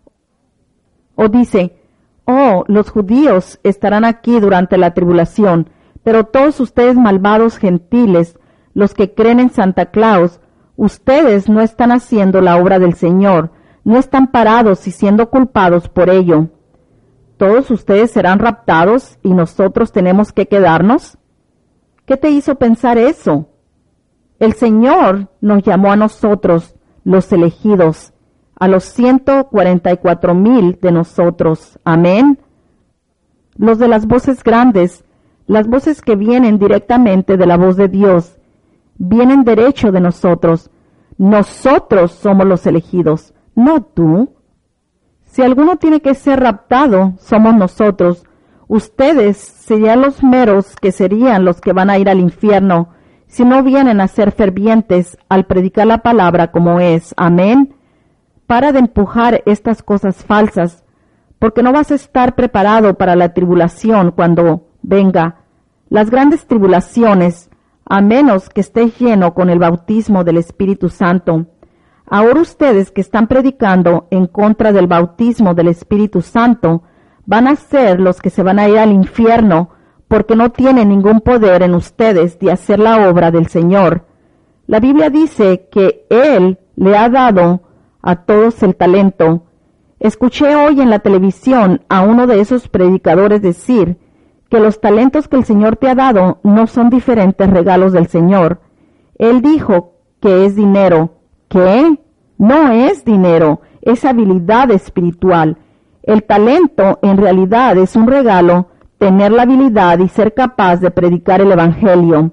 O dice, oh, los judíos estarán aquí durante la tribulación, pero todos ustedes malvados gentiles, los que creen en Santa Claus, ustedes no están haciendo la obra del Señor, no están parados y siendo culpados por ello. ¿Todos ustedes serán raptados y nosotros tenemos que quedarnos? ¿Qué te hizo pensar eso? El Señor nos llamó a nosotros, los elegidos, a los ciento cuarenta y cuatro mil de nosotros. Amén. Los de las voces grandes, las voces que vienen directamente de la voz de Dios, vienen derecho de nosotros. Nosotros somos los elegidos, no tú. Si alguno tiene que ser raptado, somos nosotros. Ustedes serían los meros que serían los que van a ir al infierno si no vienen a ser fervientes al predicar la palabra como es. Amén. Para de empujar estas cosas falsas, porque no vas a estar preparado para la tribulación cuando venga. Las grandes tribulaciones, a menos que estés lleno con el bautismo del Espíritu Santo. Ahora ustedes que están predicando en contra del bautismo del Espíritu Santo, van a ser los que se van a ir al infierno, porque no tienen ningún poder en ustedes de hacer la obra del Señor. La Biblia dice que Él le ha dado a todos el talento. Escuché hoy en la televisión a uno de esos predicadores decir que los talentos que el Señor te ha dado no son diferentes regalos del Señor. Él dijo que es dinero. ¿Qué? No es dinero, es habilidad espiritual. El talento en realidad es un regalo, tener la habilidad y ser capaz de predicar el Evangelio.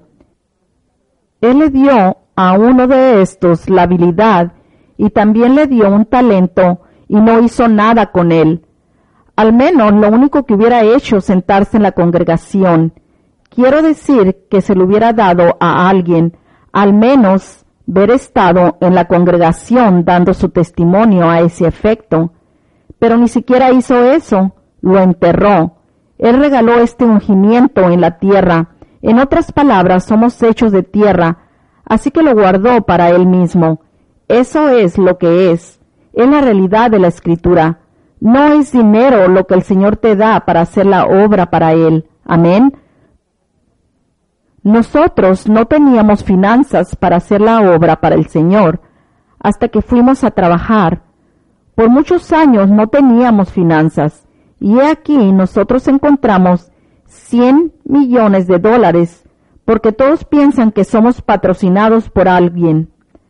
Él le dio a uno de estos la habilidad y también le dio un talento y no hizo nada con él. Al menos lo único que hubiera hecho es sentarse en la congregación. Quiero decir que se lo hubiera dado a alguien, al menos ver estado en la congregación dando su testimonio a ese efecto. Pero ni siquiera hizo eso, lo enterró. Él regaló este ungimiento en la tierra. En otras palabras, somos hechos de tierra, así que lo guardó para él mismo. Eso es lo que es. Es la realidad de la Escritura. No es dinero lo que el Señor te da para hacer la obra para Él. Amén. Nosotros no teníamos finanzas para hacer la obra para el Señor hasta que fuimos a trabajar. Por muchos años no teníamos finanzas, y he aquí nosotros encontramos cien millones de dólares, porque todos piensan que somos patrocinados por alguien.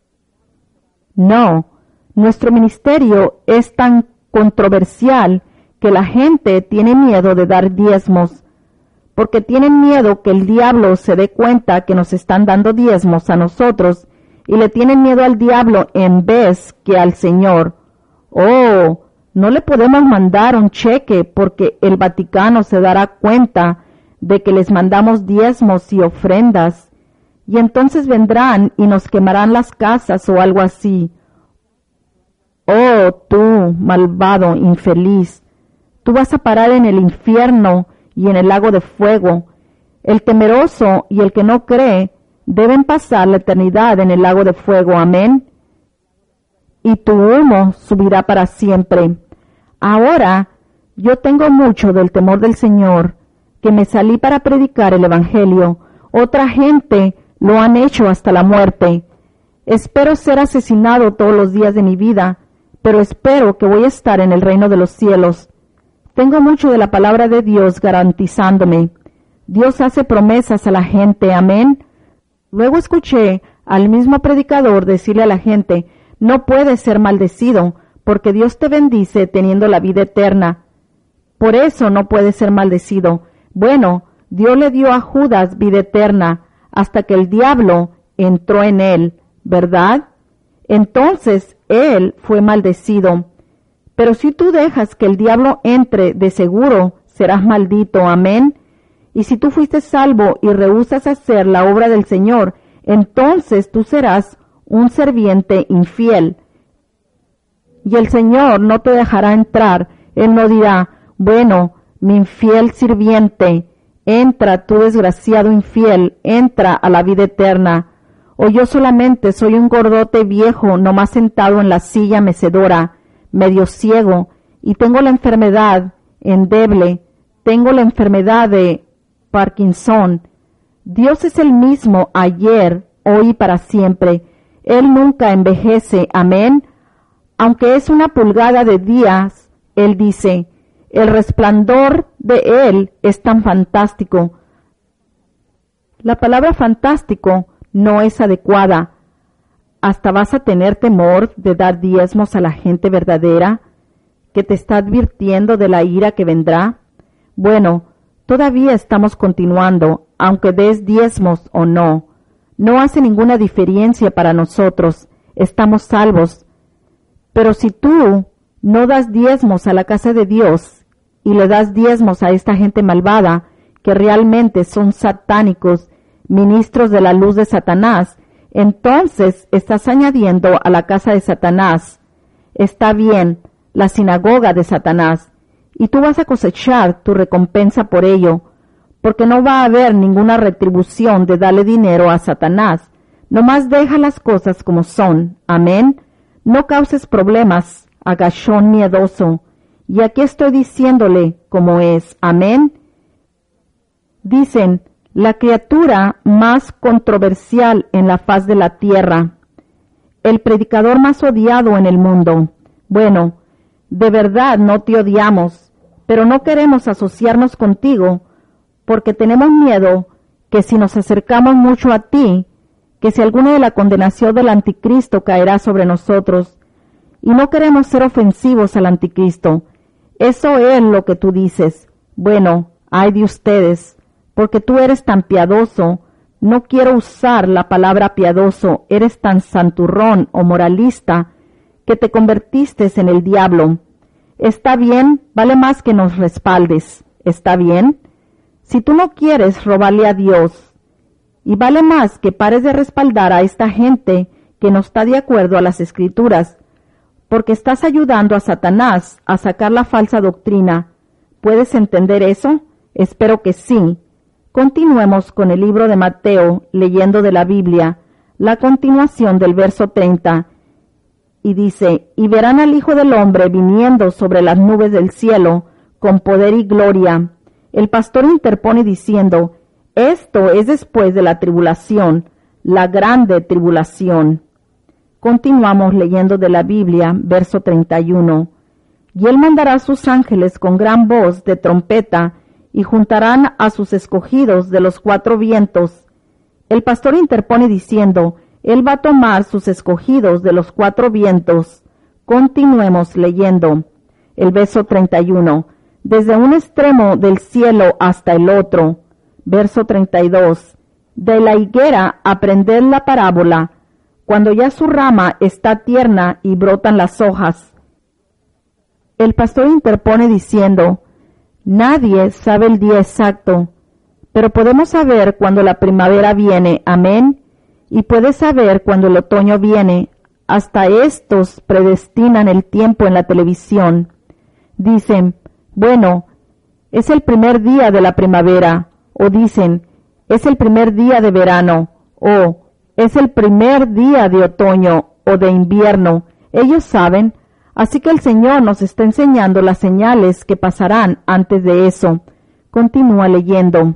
No, nuestro ministerio es tan controversial que la gente tiene miedo de dar diezmos, porque tienen miedo que el diablo se dé cuenta que nos están dando diezmos a nosotros, y le tienen miedo al diablo en vez que al Señor. Oh, no le podemos mandar un cheque porque el Vaticano se dará cuenta de que les mandamos diezmos y ofrendas, y entonces vendrán y nos quemarán las casas o algo así. Oh, tú, malvado, infeliz, tú vas a parar en el infierno y en el lago de fuego. El temeroso y el que no cree deben pasar la eternidad en el lago de fuego. Amén. Y tu humo subirá para siempre. Ahora yo tengo mucho del temor del Señor, que me salí para predicar el Evangelio. Otra gente lo han hecho hasta la muerte. Espero ser asesinado todos los días de mi vida, pero espero que voy a estar en el reino de los cielos. Tengo mucho de la palabra de Dios garantizándome. Dios hace promesas a la gente. Amén. Luego escuché al mismo predicador decirle a la gente, no puedes ser maldecido, porque Dios te bendice teniendo la vida eterna. Por eso no puedes ser maldecido. Bueno, Dios le dio a Judas vida eterna, hasta que el diablo entró en él, ¿verdad? Entonces él fue maldecido. Pero si tú dejas que el diablo entre, de seguro serás maldito. Amén. Y si tú fuiste salvo y rehusas hacer la obra del Señor, entonces tú serás un serviente infiel. Y el Señor no te dejará entrar. Él no dirá, bueno, mi infiel sirviente, entra, tú desgraciado infiel, entra a la vida eterna. O yo solamente soy un gordote viejo, nomás sentado en la silla mecedora, medio ciego, y tengo la enfermedad endeble, tengo la enfermedad de Parkinson. Dios es el mismo ayer, hoy y para siempre. Él nunca envejece, amén. Aunque es una pulgada de días, Él dice, el resplandor de Él es tan fantástico. La palabra fantástico no es adecuada. Hasta vas a tener temor de dar diezmos a la gente verdadera, que te está advirtiendo de la ira que vendrá. Bueno, todavía estamos continuando, aunque des diezmos o no. No hace ninguna diferencia para nosotros, estamos salvos. Pero si tú no das diezmos a la casa de Dios y le das diezmos a esta gente malvada, que realmente son satánicos, ministros de la luz de Satanás, entonces estás añadiendo a la casa de Satanás, está bien, la sinagoga de Satanás, y tú vas a cosechar tu recompensa por ello, porque no va a haber ninguna retribución de darle dinero a Satanás. Nomás deja las cosas como son. Amén. No causes problemas, agachón miedoso. Y aquí estoy diciéndole como es. Amén. Dicen, la criatura más controversial en la faz de la tierra, el predicador más odiado en el mundo. Bueno, de verdad no te odiamos, pero no queremos asociarnos contigo, porque tenemos miedo que si nos acercamos mucho a ti, que si alguna de la condenación del anticristo caerá sobre nosotros, y no queremos ser ofensivos al anticristo. Eso es lo que tú dices. Bueno, ay de ustedes, porque tú eres tan piadoso. No quiero usar la palabra piadoso, eres tan santurrón o moralista que te convertiste en el diablo. Está bien, vale más que nos respaldes. ¿Está bien? Si tú no quieres robarle a Dios, y vale más que pares de respaldar a esta gente que no está de acuerdo a las Escrituras, porque estás ayudando a Satanás a sacar la falsa doctrina. ¿Puedes entender eso? Espero que sí. Continuemos con el libro de Mateo, leyendo de la Biblia, la continuación del verso treinta, y dice, y verán al Hijo del Hombre viniendo sobre las nubes del cielo, con poder y gloria. El pastor interpone diciendo, esto es después de la tribulación, la grande tribulación. Continuamos leyendo de la Biblia, verso treinta y uno. Y él mandará a sus ángeles con gran voz de trompeta, y juntarán a sus escogidos de los cuatro vientos. El pastor interpone diciendo, él va a tomar sus escogidos de los cuatro vientos. Continuemos leyendo. El verso treinta y uno. Desde un extremo del cielo hasta el otro. Verso treinta y dos. De la higuera aprended la parábola, cuando ya su rama está tierna y brotan las hojas. El pastor interpone diciendo, nadie sabe el día exacto, pero podemos saber cuando la primavera viene, amén, y puedes saber cuando el otoño viene. Hasta estos predestinan el tiempo en la televisión. Dicen, bueno, es el primer día de la primavera, o dicen, es el primer día de verano, o es el primer día de otoño o de invierno. Ellos saben, así que el Señor nos está enseñando las señales que pasarán antes de eso. Continúa leyendo.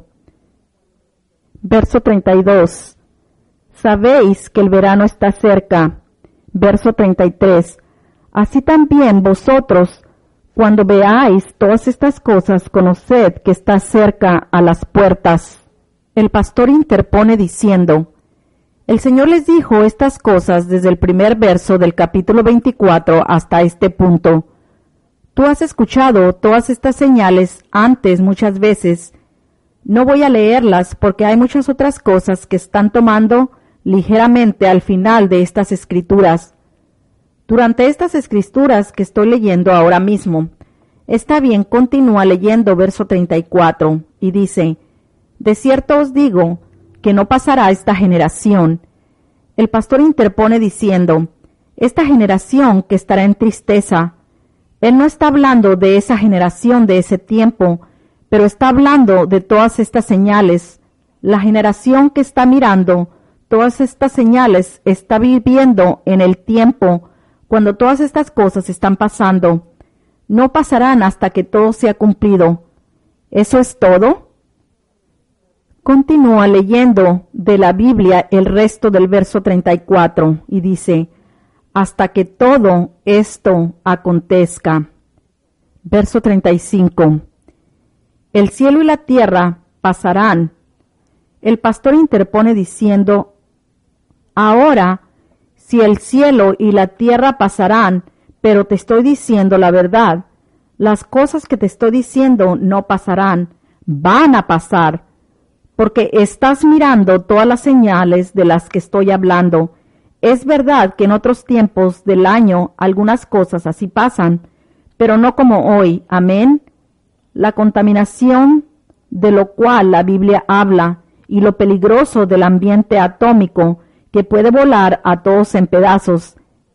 Verso treinta y dos. Sabéis que el verano está cerca. Verso treinta y tres. Así también vosotros, cuando veáis todas estas cosas, conoced que está cerca a las puertas. El pastor interpone diciendo, El Señor les dijo estas cosas desde el primer verso del capítulo veinticuatro hasta este punto. Tú has escuchado todas estas señales antes muchas veces. No voy a leerlas porque hay muchas otras cosas que están tomando ligeramente al final de estas escrituras. Durante estas escrituras que estoy leyendo ahora mismo, está bien, continúa leyendo verso treinta y cuatro y dice, de cierto os digo que no pasará esta generación. El pastor interpone diciendo, esta generación que estará en tristeza. Él no está hablando de esa generación de ese tiempo, pero está hablando de todas estas señales. La generación que está mirando todas estas señales está viviendo en el tiempo cuando todas estas cosas están pasando. No pasarán hasta que todo sea cumplido. ¿Eso es todo? Continúa leyendo de la Biblia el resto del verso treinta y cuatro y dice, hasta que todo esto acontezca. Verso treinta y cinco. El cielo y la tierra pasarán. El pastor interpone diciendo, ahora, si el cielo y la tierra pasarán, pero te estoy diciendo la verdad, las cosas que te estoy diciendo no pasarán, van a pasar, porque estás mirando todas las señales de las que estoy hablando. Es verdad que en otros tiempos del año algunas cosas así pasan, pero no como hoy. Amén. La contaminación de lo cual la Biblia habla y lo peligroso del ambiente atómico que puede volar a todos en pedazos.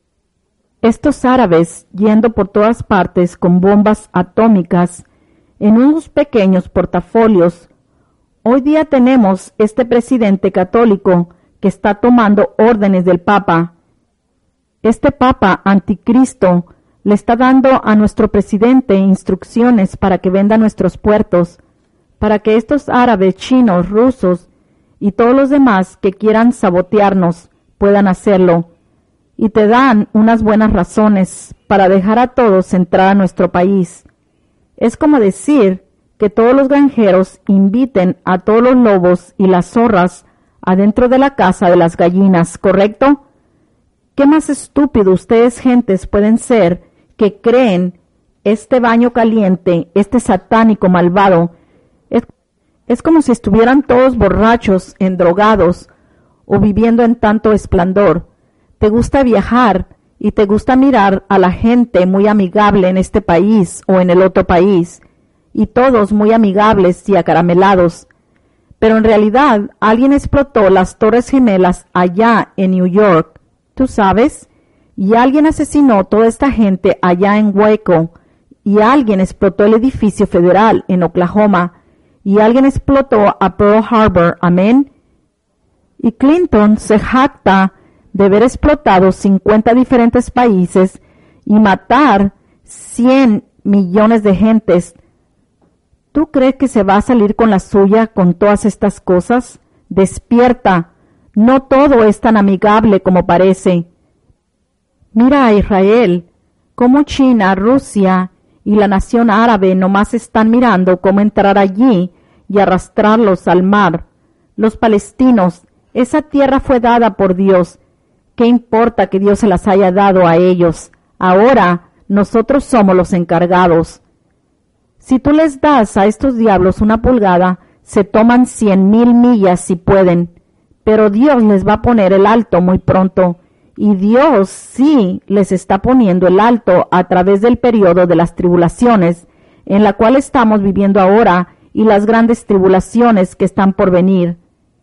Estos árabes yendo por todas partes con bombas atómicas en unos pequeños portafolios. Hoy día tenemos este presidente católico que está tomando órdenes del Papa. Este Papa anticristo le está dando a nuestro presidente instrucciones para que venda nuestros puertos, para que estos árabes, chinos, rusos y todos los demás que quieran sabotearnos puedan hacerlo. Y te dan unas buenas razones para dejar a todos entrar a nuestro país. Es como decir que todos los granjeros inviten a todos los lobos y las zorras adentro de la casa de las gallinas, ¿correcto? ¿Qué más estúpido ustedes gentes pueden ser que creen este baño caliente, este satánico malvado? Es, es como si estuvieran todos borrachos, endrogados o viviendo en tanto esplendor. Te gusta viajar y te gusta mirar a la gente muy amigable en este país o en el otro país, y todos muy amigables y acaramelados. Pero en realidad alguien explotó las Torres Gemelas allá en New York, ¿tú sabes? Y alguien asesinó toda esta gente allá en Waco, y alguien explotó el edificio federal en Oklahoma, y alguien explotó a Pearl Harbor, amén. Y Clinton se jacta de haber explotado cincuenta diferentes países y matar cien millones de gentes. ¿Tú crees que se va a salir con la suya con todas estas cosas? Despierta, no todo es tan amigable como parece. Mira a Israel, cómo China, Rusia y la nación árabe nomás están mirando cómo entrar allí y arrastrarlos al mar. Los palestinos, esa tierra fue dada por Dios. ¿Qué importa que Dios se las haya dado a ellos? Ahora nosotros somos los encargados. Si tú les das a estos diablos una pulgada, se toman cien mil millas si pueden, pero Dios les va a poner el alto muy pronto, y Dios sí les está poniendo el alto a través del periodo de las tribulaciones, en la cual estamos viviendo ahora, y las grandes tribulaciones que están por venir.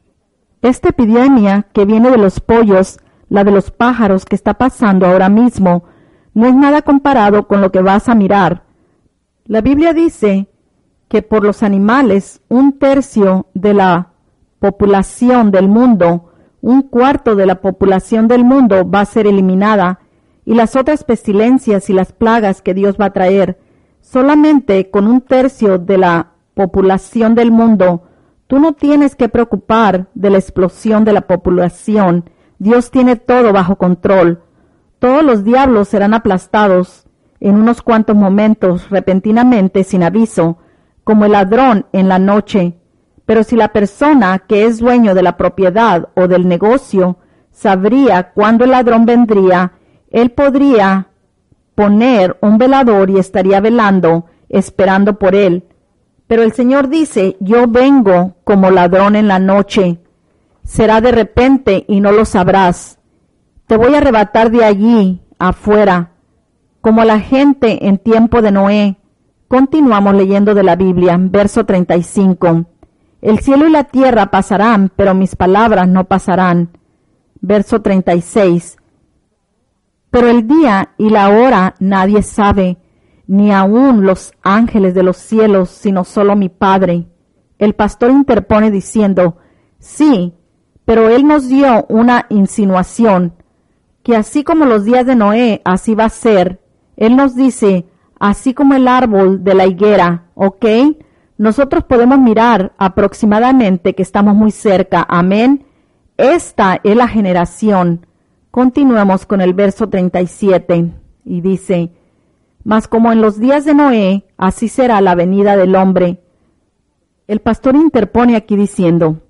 Esta epidemia que viene de los pollos, la de los pájaros que está pasando ahora mismo, no es nada comparado con lo que vas a mirar. La Biblia dice que por los animales un tercio de la población del mundo, un cuarto de la población del mundo va a ser eliminada, y las otras pestilencias y las plagas que Dios va a traer. Solamente con un tercio de la población del mundo, tú no tienes que preocupar de la explosión de la población. Dios tiene todo bajo control. Todos los diablos serán aplastados en unos cuantos momentos, repentinamente, sin aviso, como el ladrón en la noche. Pero si la persona que es dueño de la propiedad o del negocio sabría cuándo el ladrón vendría, él podría poner un velador y estaría velando, esperando por él. Pero el Señor dice, yo vengo como ladrón en la noche. Será de repente y no lo sabrás. Te voy a arrebatar de allí, afuera, como a la gente en tiempo de Noé. Continuamos leyendo de la Biblia, verso treinta y cinco. El cielo y la tierra pasarán, pero mis palabras no pasarán. Verso treinta y seis. Pero el día y la hora nadie sabe, ni aun los ángeles de los cielos, sino solo mi Padre. El pastor interpone diciendo, sí, pero él nos dio una insinuación, que así como los días de Noé, así va a ser. Él nos dice, así como el árbol de la higuera, ¿ok? Nosotros podemos mirar aproximadamente que estamos muy cerca, amén. Esta es la generación. Continuemos con el verso treinta y siete, y dice, mas como en los días de Noé, así será la venida del hombre. El pastor interpone aquí diciendo,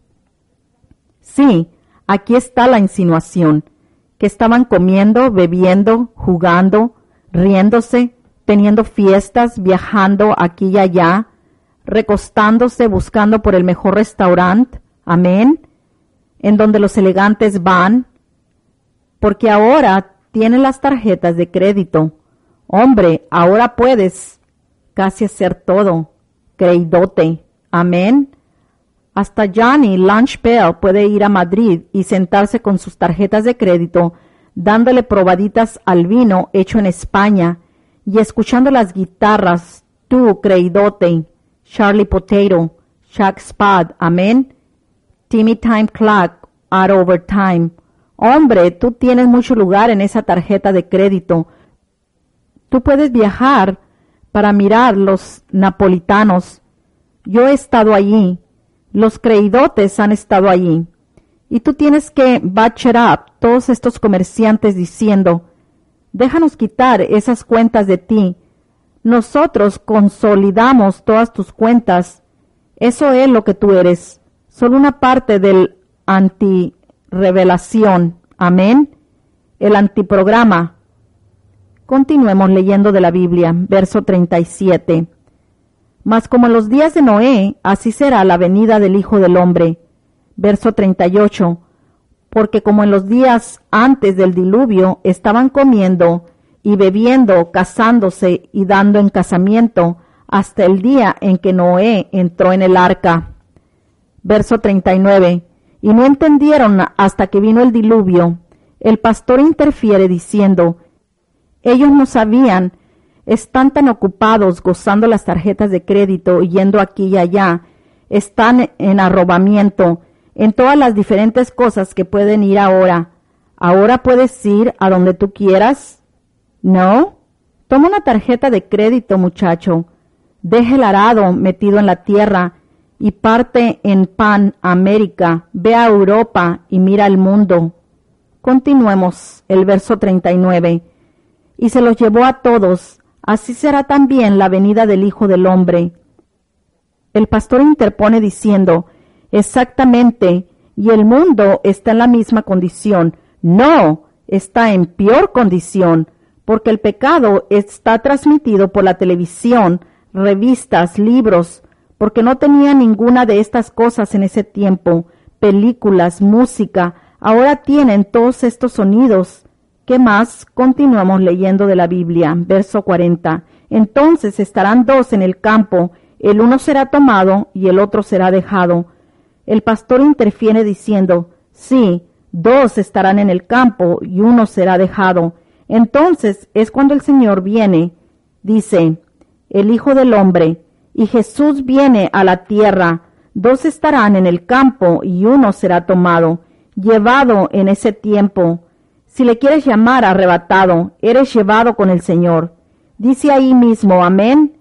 sí, aquí está la insinuación, que estaban comiendo, bebiendo, jugando, riéndose, teniendo fiestas, viajando aquí y allá, recostándose, buscando por el mejor restaurante, amén, en donde los elegantes van, porque ahora tienen las tarjetas de crédito. Hombre, ahora puedes casi hacer todo, creidote, amén. Hasta Johnny Lunch Pail puede ir a Madrid y sentarse con sus tarjetas de crédito, dándole probaditas al vino hecho en España y escuchando las guitarras, tú, creidote, Charlie Potato, Shaq Spad, amén. Timmy Time Clock, out over time. Hombre, tú tienes mucho lugar en esa tarjeta de crédito. Tú puedes viajar para mirar los napolitanos. Yo he estado allí. Los creidotes han estado allí. Y tú tienes que batch it up todos estos comerciantes diciendo, déjanos quitar esas cuentas de ti. Nosotros consolidamos todas tus cuentas. Eso es lo que tú eres. Solo una parte del anti-revelación. Amén. El antiprograma. Continuemos leyendo de la Biblia, verso treinta y siete. Mas como en los días de Noé, así será la venida del Hijo del Hombre. Verso treinta y ocho. Porque como en los días antes del diluvio estaban comiendo y bebiendo, casándose y dando en casamiento, hasta el día en que Noé entró en el arca. Verso treinta y nueve. Y no entendieron hasta que vino el diluvio. El pastor interfiere diciendo, ellos no sabían, están tan ocupados gozando las tarjetas de crédito, yendo aquí y allá, están en arrobamiento, en todas las diferentes cosas que pueden ir ahora. ¿Ahora puedes ir a donde tú quieras? ¿No? Toma una tarjeta de crédito, muchacho. Deja el arado metido en la tierra y parte en Pan América. Ve a Europa y mira el mundo. Continuemos el verso treinta y nueve. Y se los llevó a todos. Así será también la venida del Hijo del Hombre. El pastor interpone diciendo, exactamente, y el mundo está en la misma condición. No, está en peor condición, porque el pecado está transmitido por la televisión, revistas, libros, porque no tenía ninguna de estas cosas en ese tiempo, películas, música, ahora tienen todos estos sonidos. ¿Qué más? Continuamos leyendo de la Biblia, verso cuarenta. Entonces estarán dos en el campo, el uno será tomado y el otro será dejado. El pastor interfiere diciendo, sí, dos estarán en el campo y uno será dejado. Entonces es cuando el Señor viene, dice, el Hijo del Hombre, y Jesús viene a la tierra. Dos estarán en el campo y uno será tomado, llevado en ese tiempo. Si le quieres llamar arrebatado, eres llevado con el Señor. Dice ahí mismo, amén.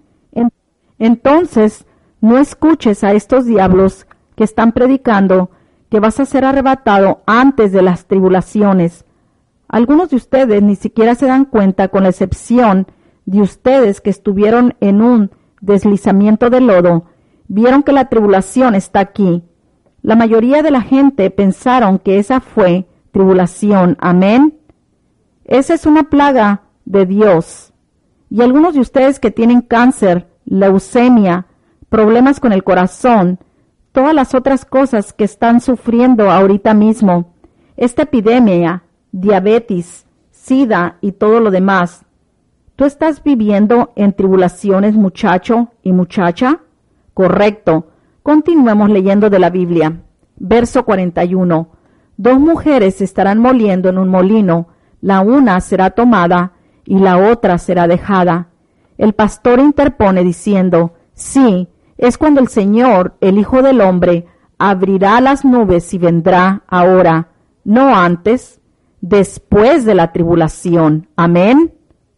Entonces, no escuches a estos diablos que están predicando que vas a ser arrebatado antes de las tribulaciones. Algunos de ustedes ni siquiera se dan cuenta, con la excepción de ustedes que estuvieron en un deslizamiento de lodo, vieron que la tribulación está aquí. La mayoría de la gente pensaron que esa fue tribulación. Amén. Esa es una plaga de Dios. Y algunos de ustedes que tienen cáncer, leucemia, problemas con el corazón, todas las otras cosas que están sufriendo ahorita mismo, esta epidemia, diabetes, sida y todo lo demás. ¿Tú estás viviendo en tribulaciones, muchacho y muchacha? Correcto. Continuemos leyendo de la Biblia. Verso cuarenta y uno. Dos mujeres estarán moliendo en un molino, la una será tomada y la otra será dejada. El pastor interpone diciendo, sí, es cuando el Señor, el Hijo del Hombre, abrirá las nubes y vendrá ahora, no antes, después de la tribulación. Amén.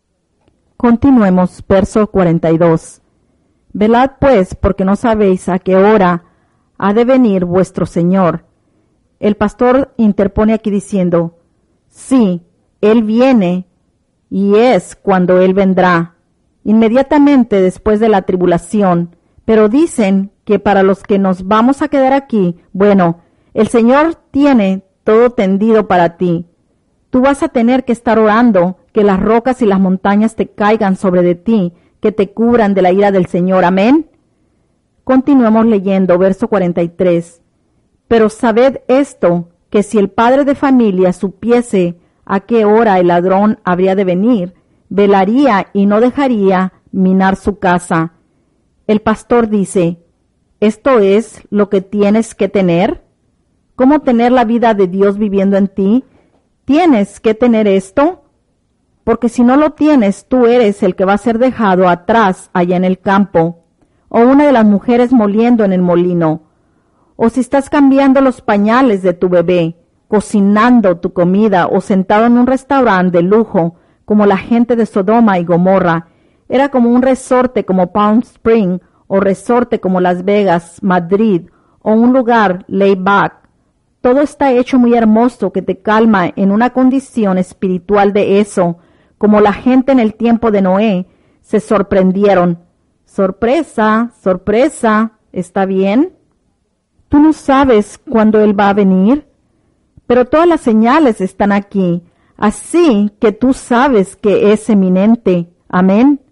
Continuemos, verso cuarenta y dos. Velad pues, porque no sabéis a qué hora ha de venir vuestro Señor. El pastor interpone aquí diciendo, sí, Él viene, y es cuando Él vendrá, inmediatamente después de la tribulación. Pero dicen que para los que nos vamos a quedar aquí, bueno, el Señor tiene todo tendido para ti. Tú vas a tener que estar orando que las rocas y las montañas te caigan sobre de ti, que te cubran de la ira del Señor. Amén. Continuemos leyendo, verso cuarenta y tres. Pero sabed esto, que si el padre de familia supiese a qué hora el ladrón habría de venir, velaría y no dejaría minar su casa. El pastor dice, ¿esto es lo que tienes que tener? ¿Cómo tener la vida de Dios viviendo en ti? ¿Tienes que tener esto? Porque si no lo tienes, tú eres el que va a ser dejado atrás allá en el campo, o una de las mujeres moliendo en el molino, o si estás cambiando los pañales de tu bebé, cocinando tu comida o sentado en un restaurante de lujo, como la gente de Sodoma y Gomorra. Era como un resorte como Palm Spring, o resorte como Las Vegas, Madrid, o un lugar laid back. Todo está hecho muy hermoso que te calma en una condición espiritual de eso, como la gente en el tiempo de Noé se sorprendieron. Sorpresa, sorpresa, ¿está bien? Tú no sabes cuándo Él va a venir, pero todas las señales están aquí, así que tú sabes que es eminente. Amén.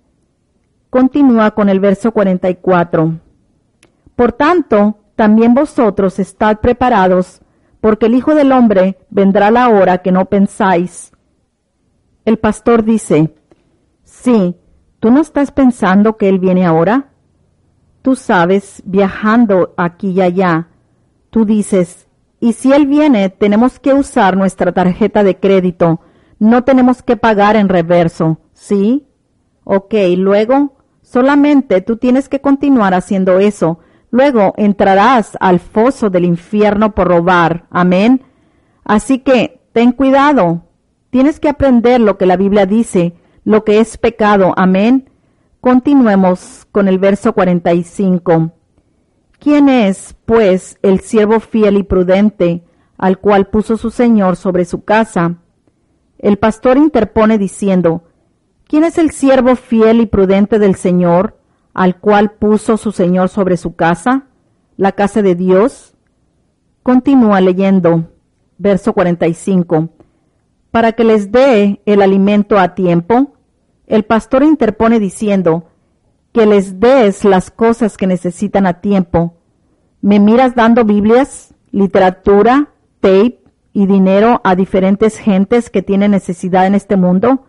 Continúa con el verso cuarenta y cuatro. Por tanto, también vosotros estad preparados, porque el Hijo del Hombre vendrá a la hora que no pensáis. El pastor dice, sí, ¿tú no estás pensando que Él viene ahora? Tú sabes, viajando aquí y allá, tú dices, y si Él viene, tenemos que usar nuestra tarjeta de crédito, no tenemos que pagar en reverso, ¿sí? Ok, luego, solamente tú tienes que continuar haciendo eso, luego entrarás al foso del infierno por robar, amén. Así que, ten cuidado, tienes que aprender lo que la Biblia dice, lo que es pecado, amén. Continuemos con el verso cuarenta y cinco. ¿Quién es, pues, el siervo fiel y prudente, al cual puso su Señor sobre su casa? El pastor interpone diciendo, ¿quién es el siervo fiel y prudente del Señor, al cual puso su Señor sobre su casa? ¿La casa de Dios? Continúa leyendo, verso cuarenta y cinco. Para que les dé el alimento a tiempo. El pastor interpone diciendo, que les des las cosas que necesitan a tiempo. ¿Me miras dando Biblias, literatura, tape y dinero a diferentes gentes que tienen necesidad en este mundo?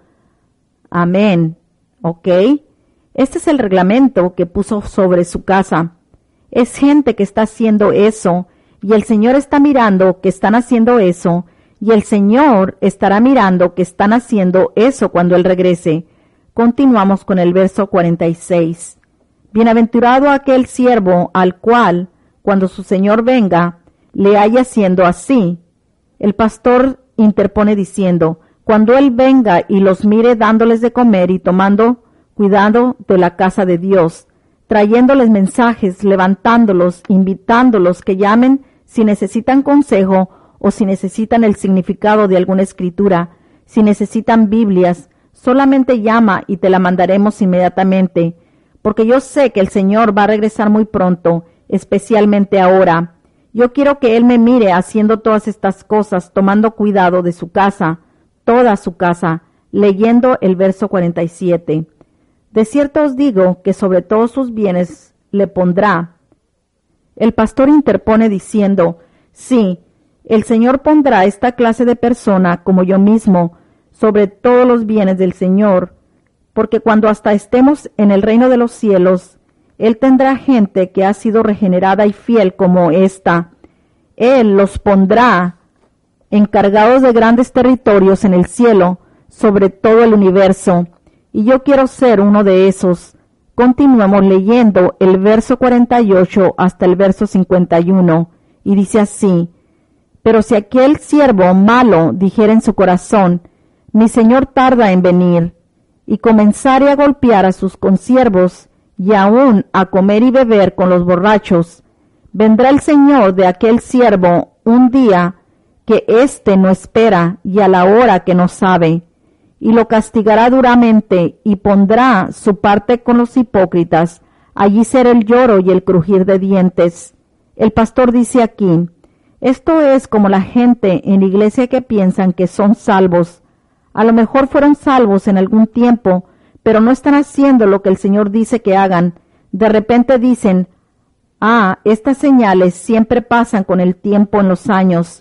Amén. ¿Ok? Este es el reglamento que puso sobre su casa. Es gente que está haciendo eso, y el Señor está mirando que están haciendo eso, y el Señor estará mirando que están haciendo eso cuando Él regrese. Continuamos con el verso cuarenta y seis. Bienaventurado aquel siervo al cual, cuando su Señor venga, le haya haciendo así. El pastor interpone diciendo, cuando Él venga y los mire dándoles de comer y tomando cuidado de la casa de Dios, trayéndoles mensajes, levantándolos, invitándolos que llamen si necesitan consejo o si necesitan el significado de alguna escritura, si necesitan Biblias, solamente llama y te la mandaremos inmediatamente, porque yo sé que el Señor va a regresar muy pronto, especialmente ahora. Yo quiero que Él me mire haciendo todas estas cosas, tomando cuidado de su casa, toda su casa, leyendo el verso cuarenta y siete. De cierto os digo que sobre todos sus bienes le pondrá. El pastor interpone diciendo, sí, el Señor pondrá esta clase de persona, como yo mismo, sobre todos los bienes del Señor, porque cuando hasta estemos en el reino de los cielos, Él tendrá gente que ha sido regenerada y fiel como ésta. Él los pondrá encargados de grandes territorios en el cielo, sobre todo el universo, y yo quiero ser uno de esos. Continuamos leyendo el verso cuarenta y ocho hasta el verso cincuenta y uno, y dice así, pero si aquel siervo malo dijera en su corazón, mi señor tarda en venir, y comenzare a golpear a sus consiervos, y aún a comer y beber con los borrachos, vendrá el señor de aquel siervo un día que éste no espera y a la hora que no sabe, y lo castigará duramente y pondrá su parte con los hipócritas. Allí será el lloro y el crujir de dientes. El pastor dice aquí, esto es como la gente en la iglesia que piensan que son salvos. A lo mejor fueron salvos en algún tiempo, pero no están haciendo lo que el Señor dice que hagan. De repente dicen, ah, estas señales siempre pasan con el tiempo en los años.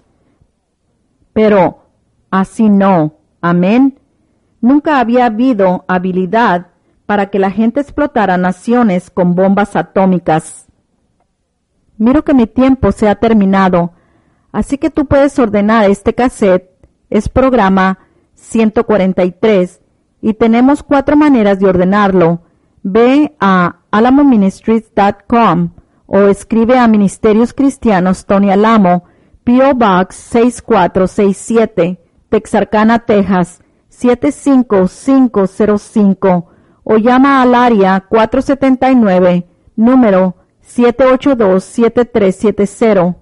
Pero así no. Amén. Nunca había habido habilidad para que la gente explotara naciones con bombas atómicas. Miro que mi tiempo se ha terminado, así que tú puedes ordenar este cassette. Es programa ciento cuarenta y tres y tenemos cuatro maneras de ordenarlo. Ve a alamo ministries punto com o escribe a Ministerios Cristianos Tony Alamo, P O Box seis cuatro seis siete, Texarkana, Texas siete cinco cinco cero cinco, o llama al área cuatro siete nueve, número siete ocho dos siete tres siete cero,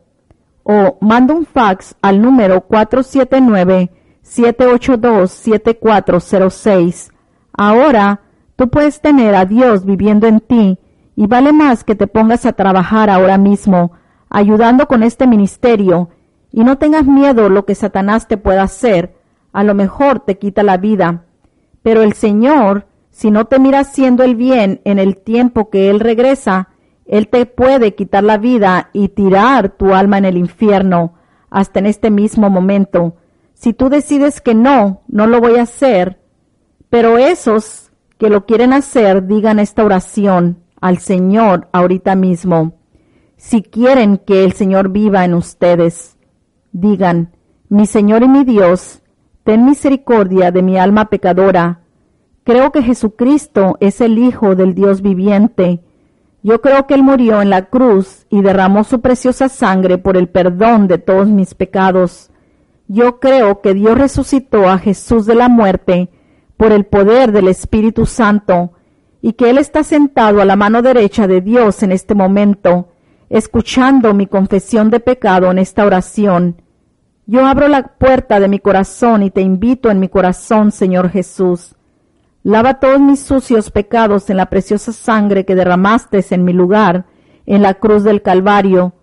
o manda un fax al número cuatro siete nueve siete ocho dos siete cuatro cero seis. Ahora tú puedes tener a Dios viviendo en ti, y vale más que te pongas a trabajar ahora mismo, ayudando con este ministerio, y no tengas miedo lo que Satanás te pueda hacer. A lo mejor te quita la vida, pero el Señor, si no te mira haciendo el bien en el tiempo que Él regresa, Él te puede quitar la vida y tirar tu alma en el infierno, hasta en este mismo momento. Si tú decides que no, no lo voy a hacer, pero esos que lo quieren hacer, digan esta oración al Señor ahorita mismo. Si quieren que el Señor viva en ustedes, digan, mi Señor y mi Dios, ten misericordia de mi alma pecadora. Creo que Jesucristo es el Hijo del Dios viviente. Yo creo que Él murió en la cruz y derramó su preciosa sangre por el perdón de todos mis pecados. Yo creo que Dios resucitó a Jesús de la muerte por el poder del Espíritu Santo y que Él está sentado a la mano derecha de Dios en este momento, escuchando mi confesión de pecado en esta oración. Yo abro la puerta de mi corazón y te invito en mi corazón, Señor Jesús. Lava todos mis sucios pecados en la preciosa sangre que derramaste en mi lugar, en la cruz del Calvario.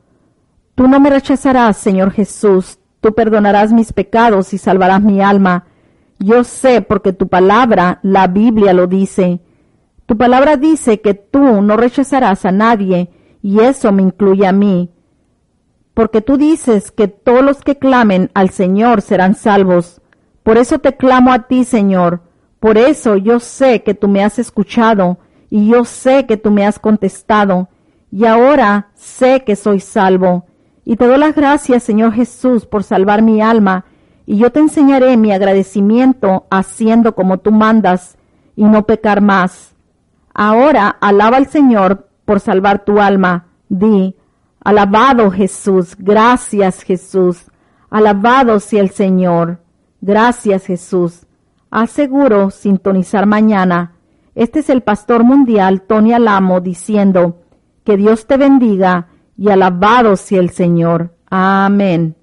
Tú no me rechazarás, Señor Jesús. Tú perdonarás mis pecados y salvarás mi alma. Yo sé porque tu palabra, la Biblia, lo dice. Tu palabra dice que tú no rechazarás a nadie, y eso me incluye a mí. Porque tú dices que todos los que clamen al Señor serán salvos. Por eso te clamo a ti, Señor. Por eso yo sé que tú me has escuchado, y yo sé que tú me has contestado, y ahora sé que soy salvo. Y te doy las gracias, Señor Jesús, por salvar mi alma, y yo te enseñaré mi agradecimiento haciendo como tú mandas, y no pecar más. Ahora alaba al Señor por salvar tu alma. Di, alabado Jesús, gracias Jesús, alabado sea el Señor, gracias Jesús. Haz seguro sintonizar mañana. Este es el pastor mundial Tony Alamo diciendo, que Dios te bendiga y alabado sea el Señor. Amén.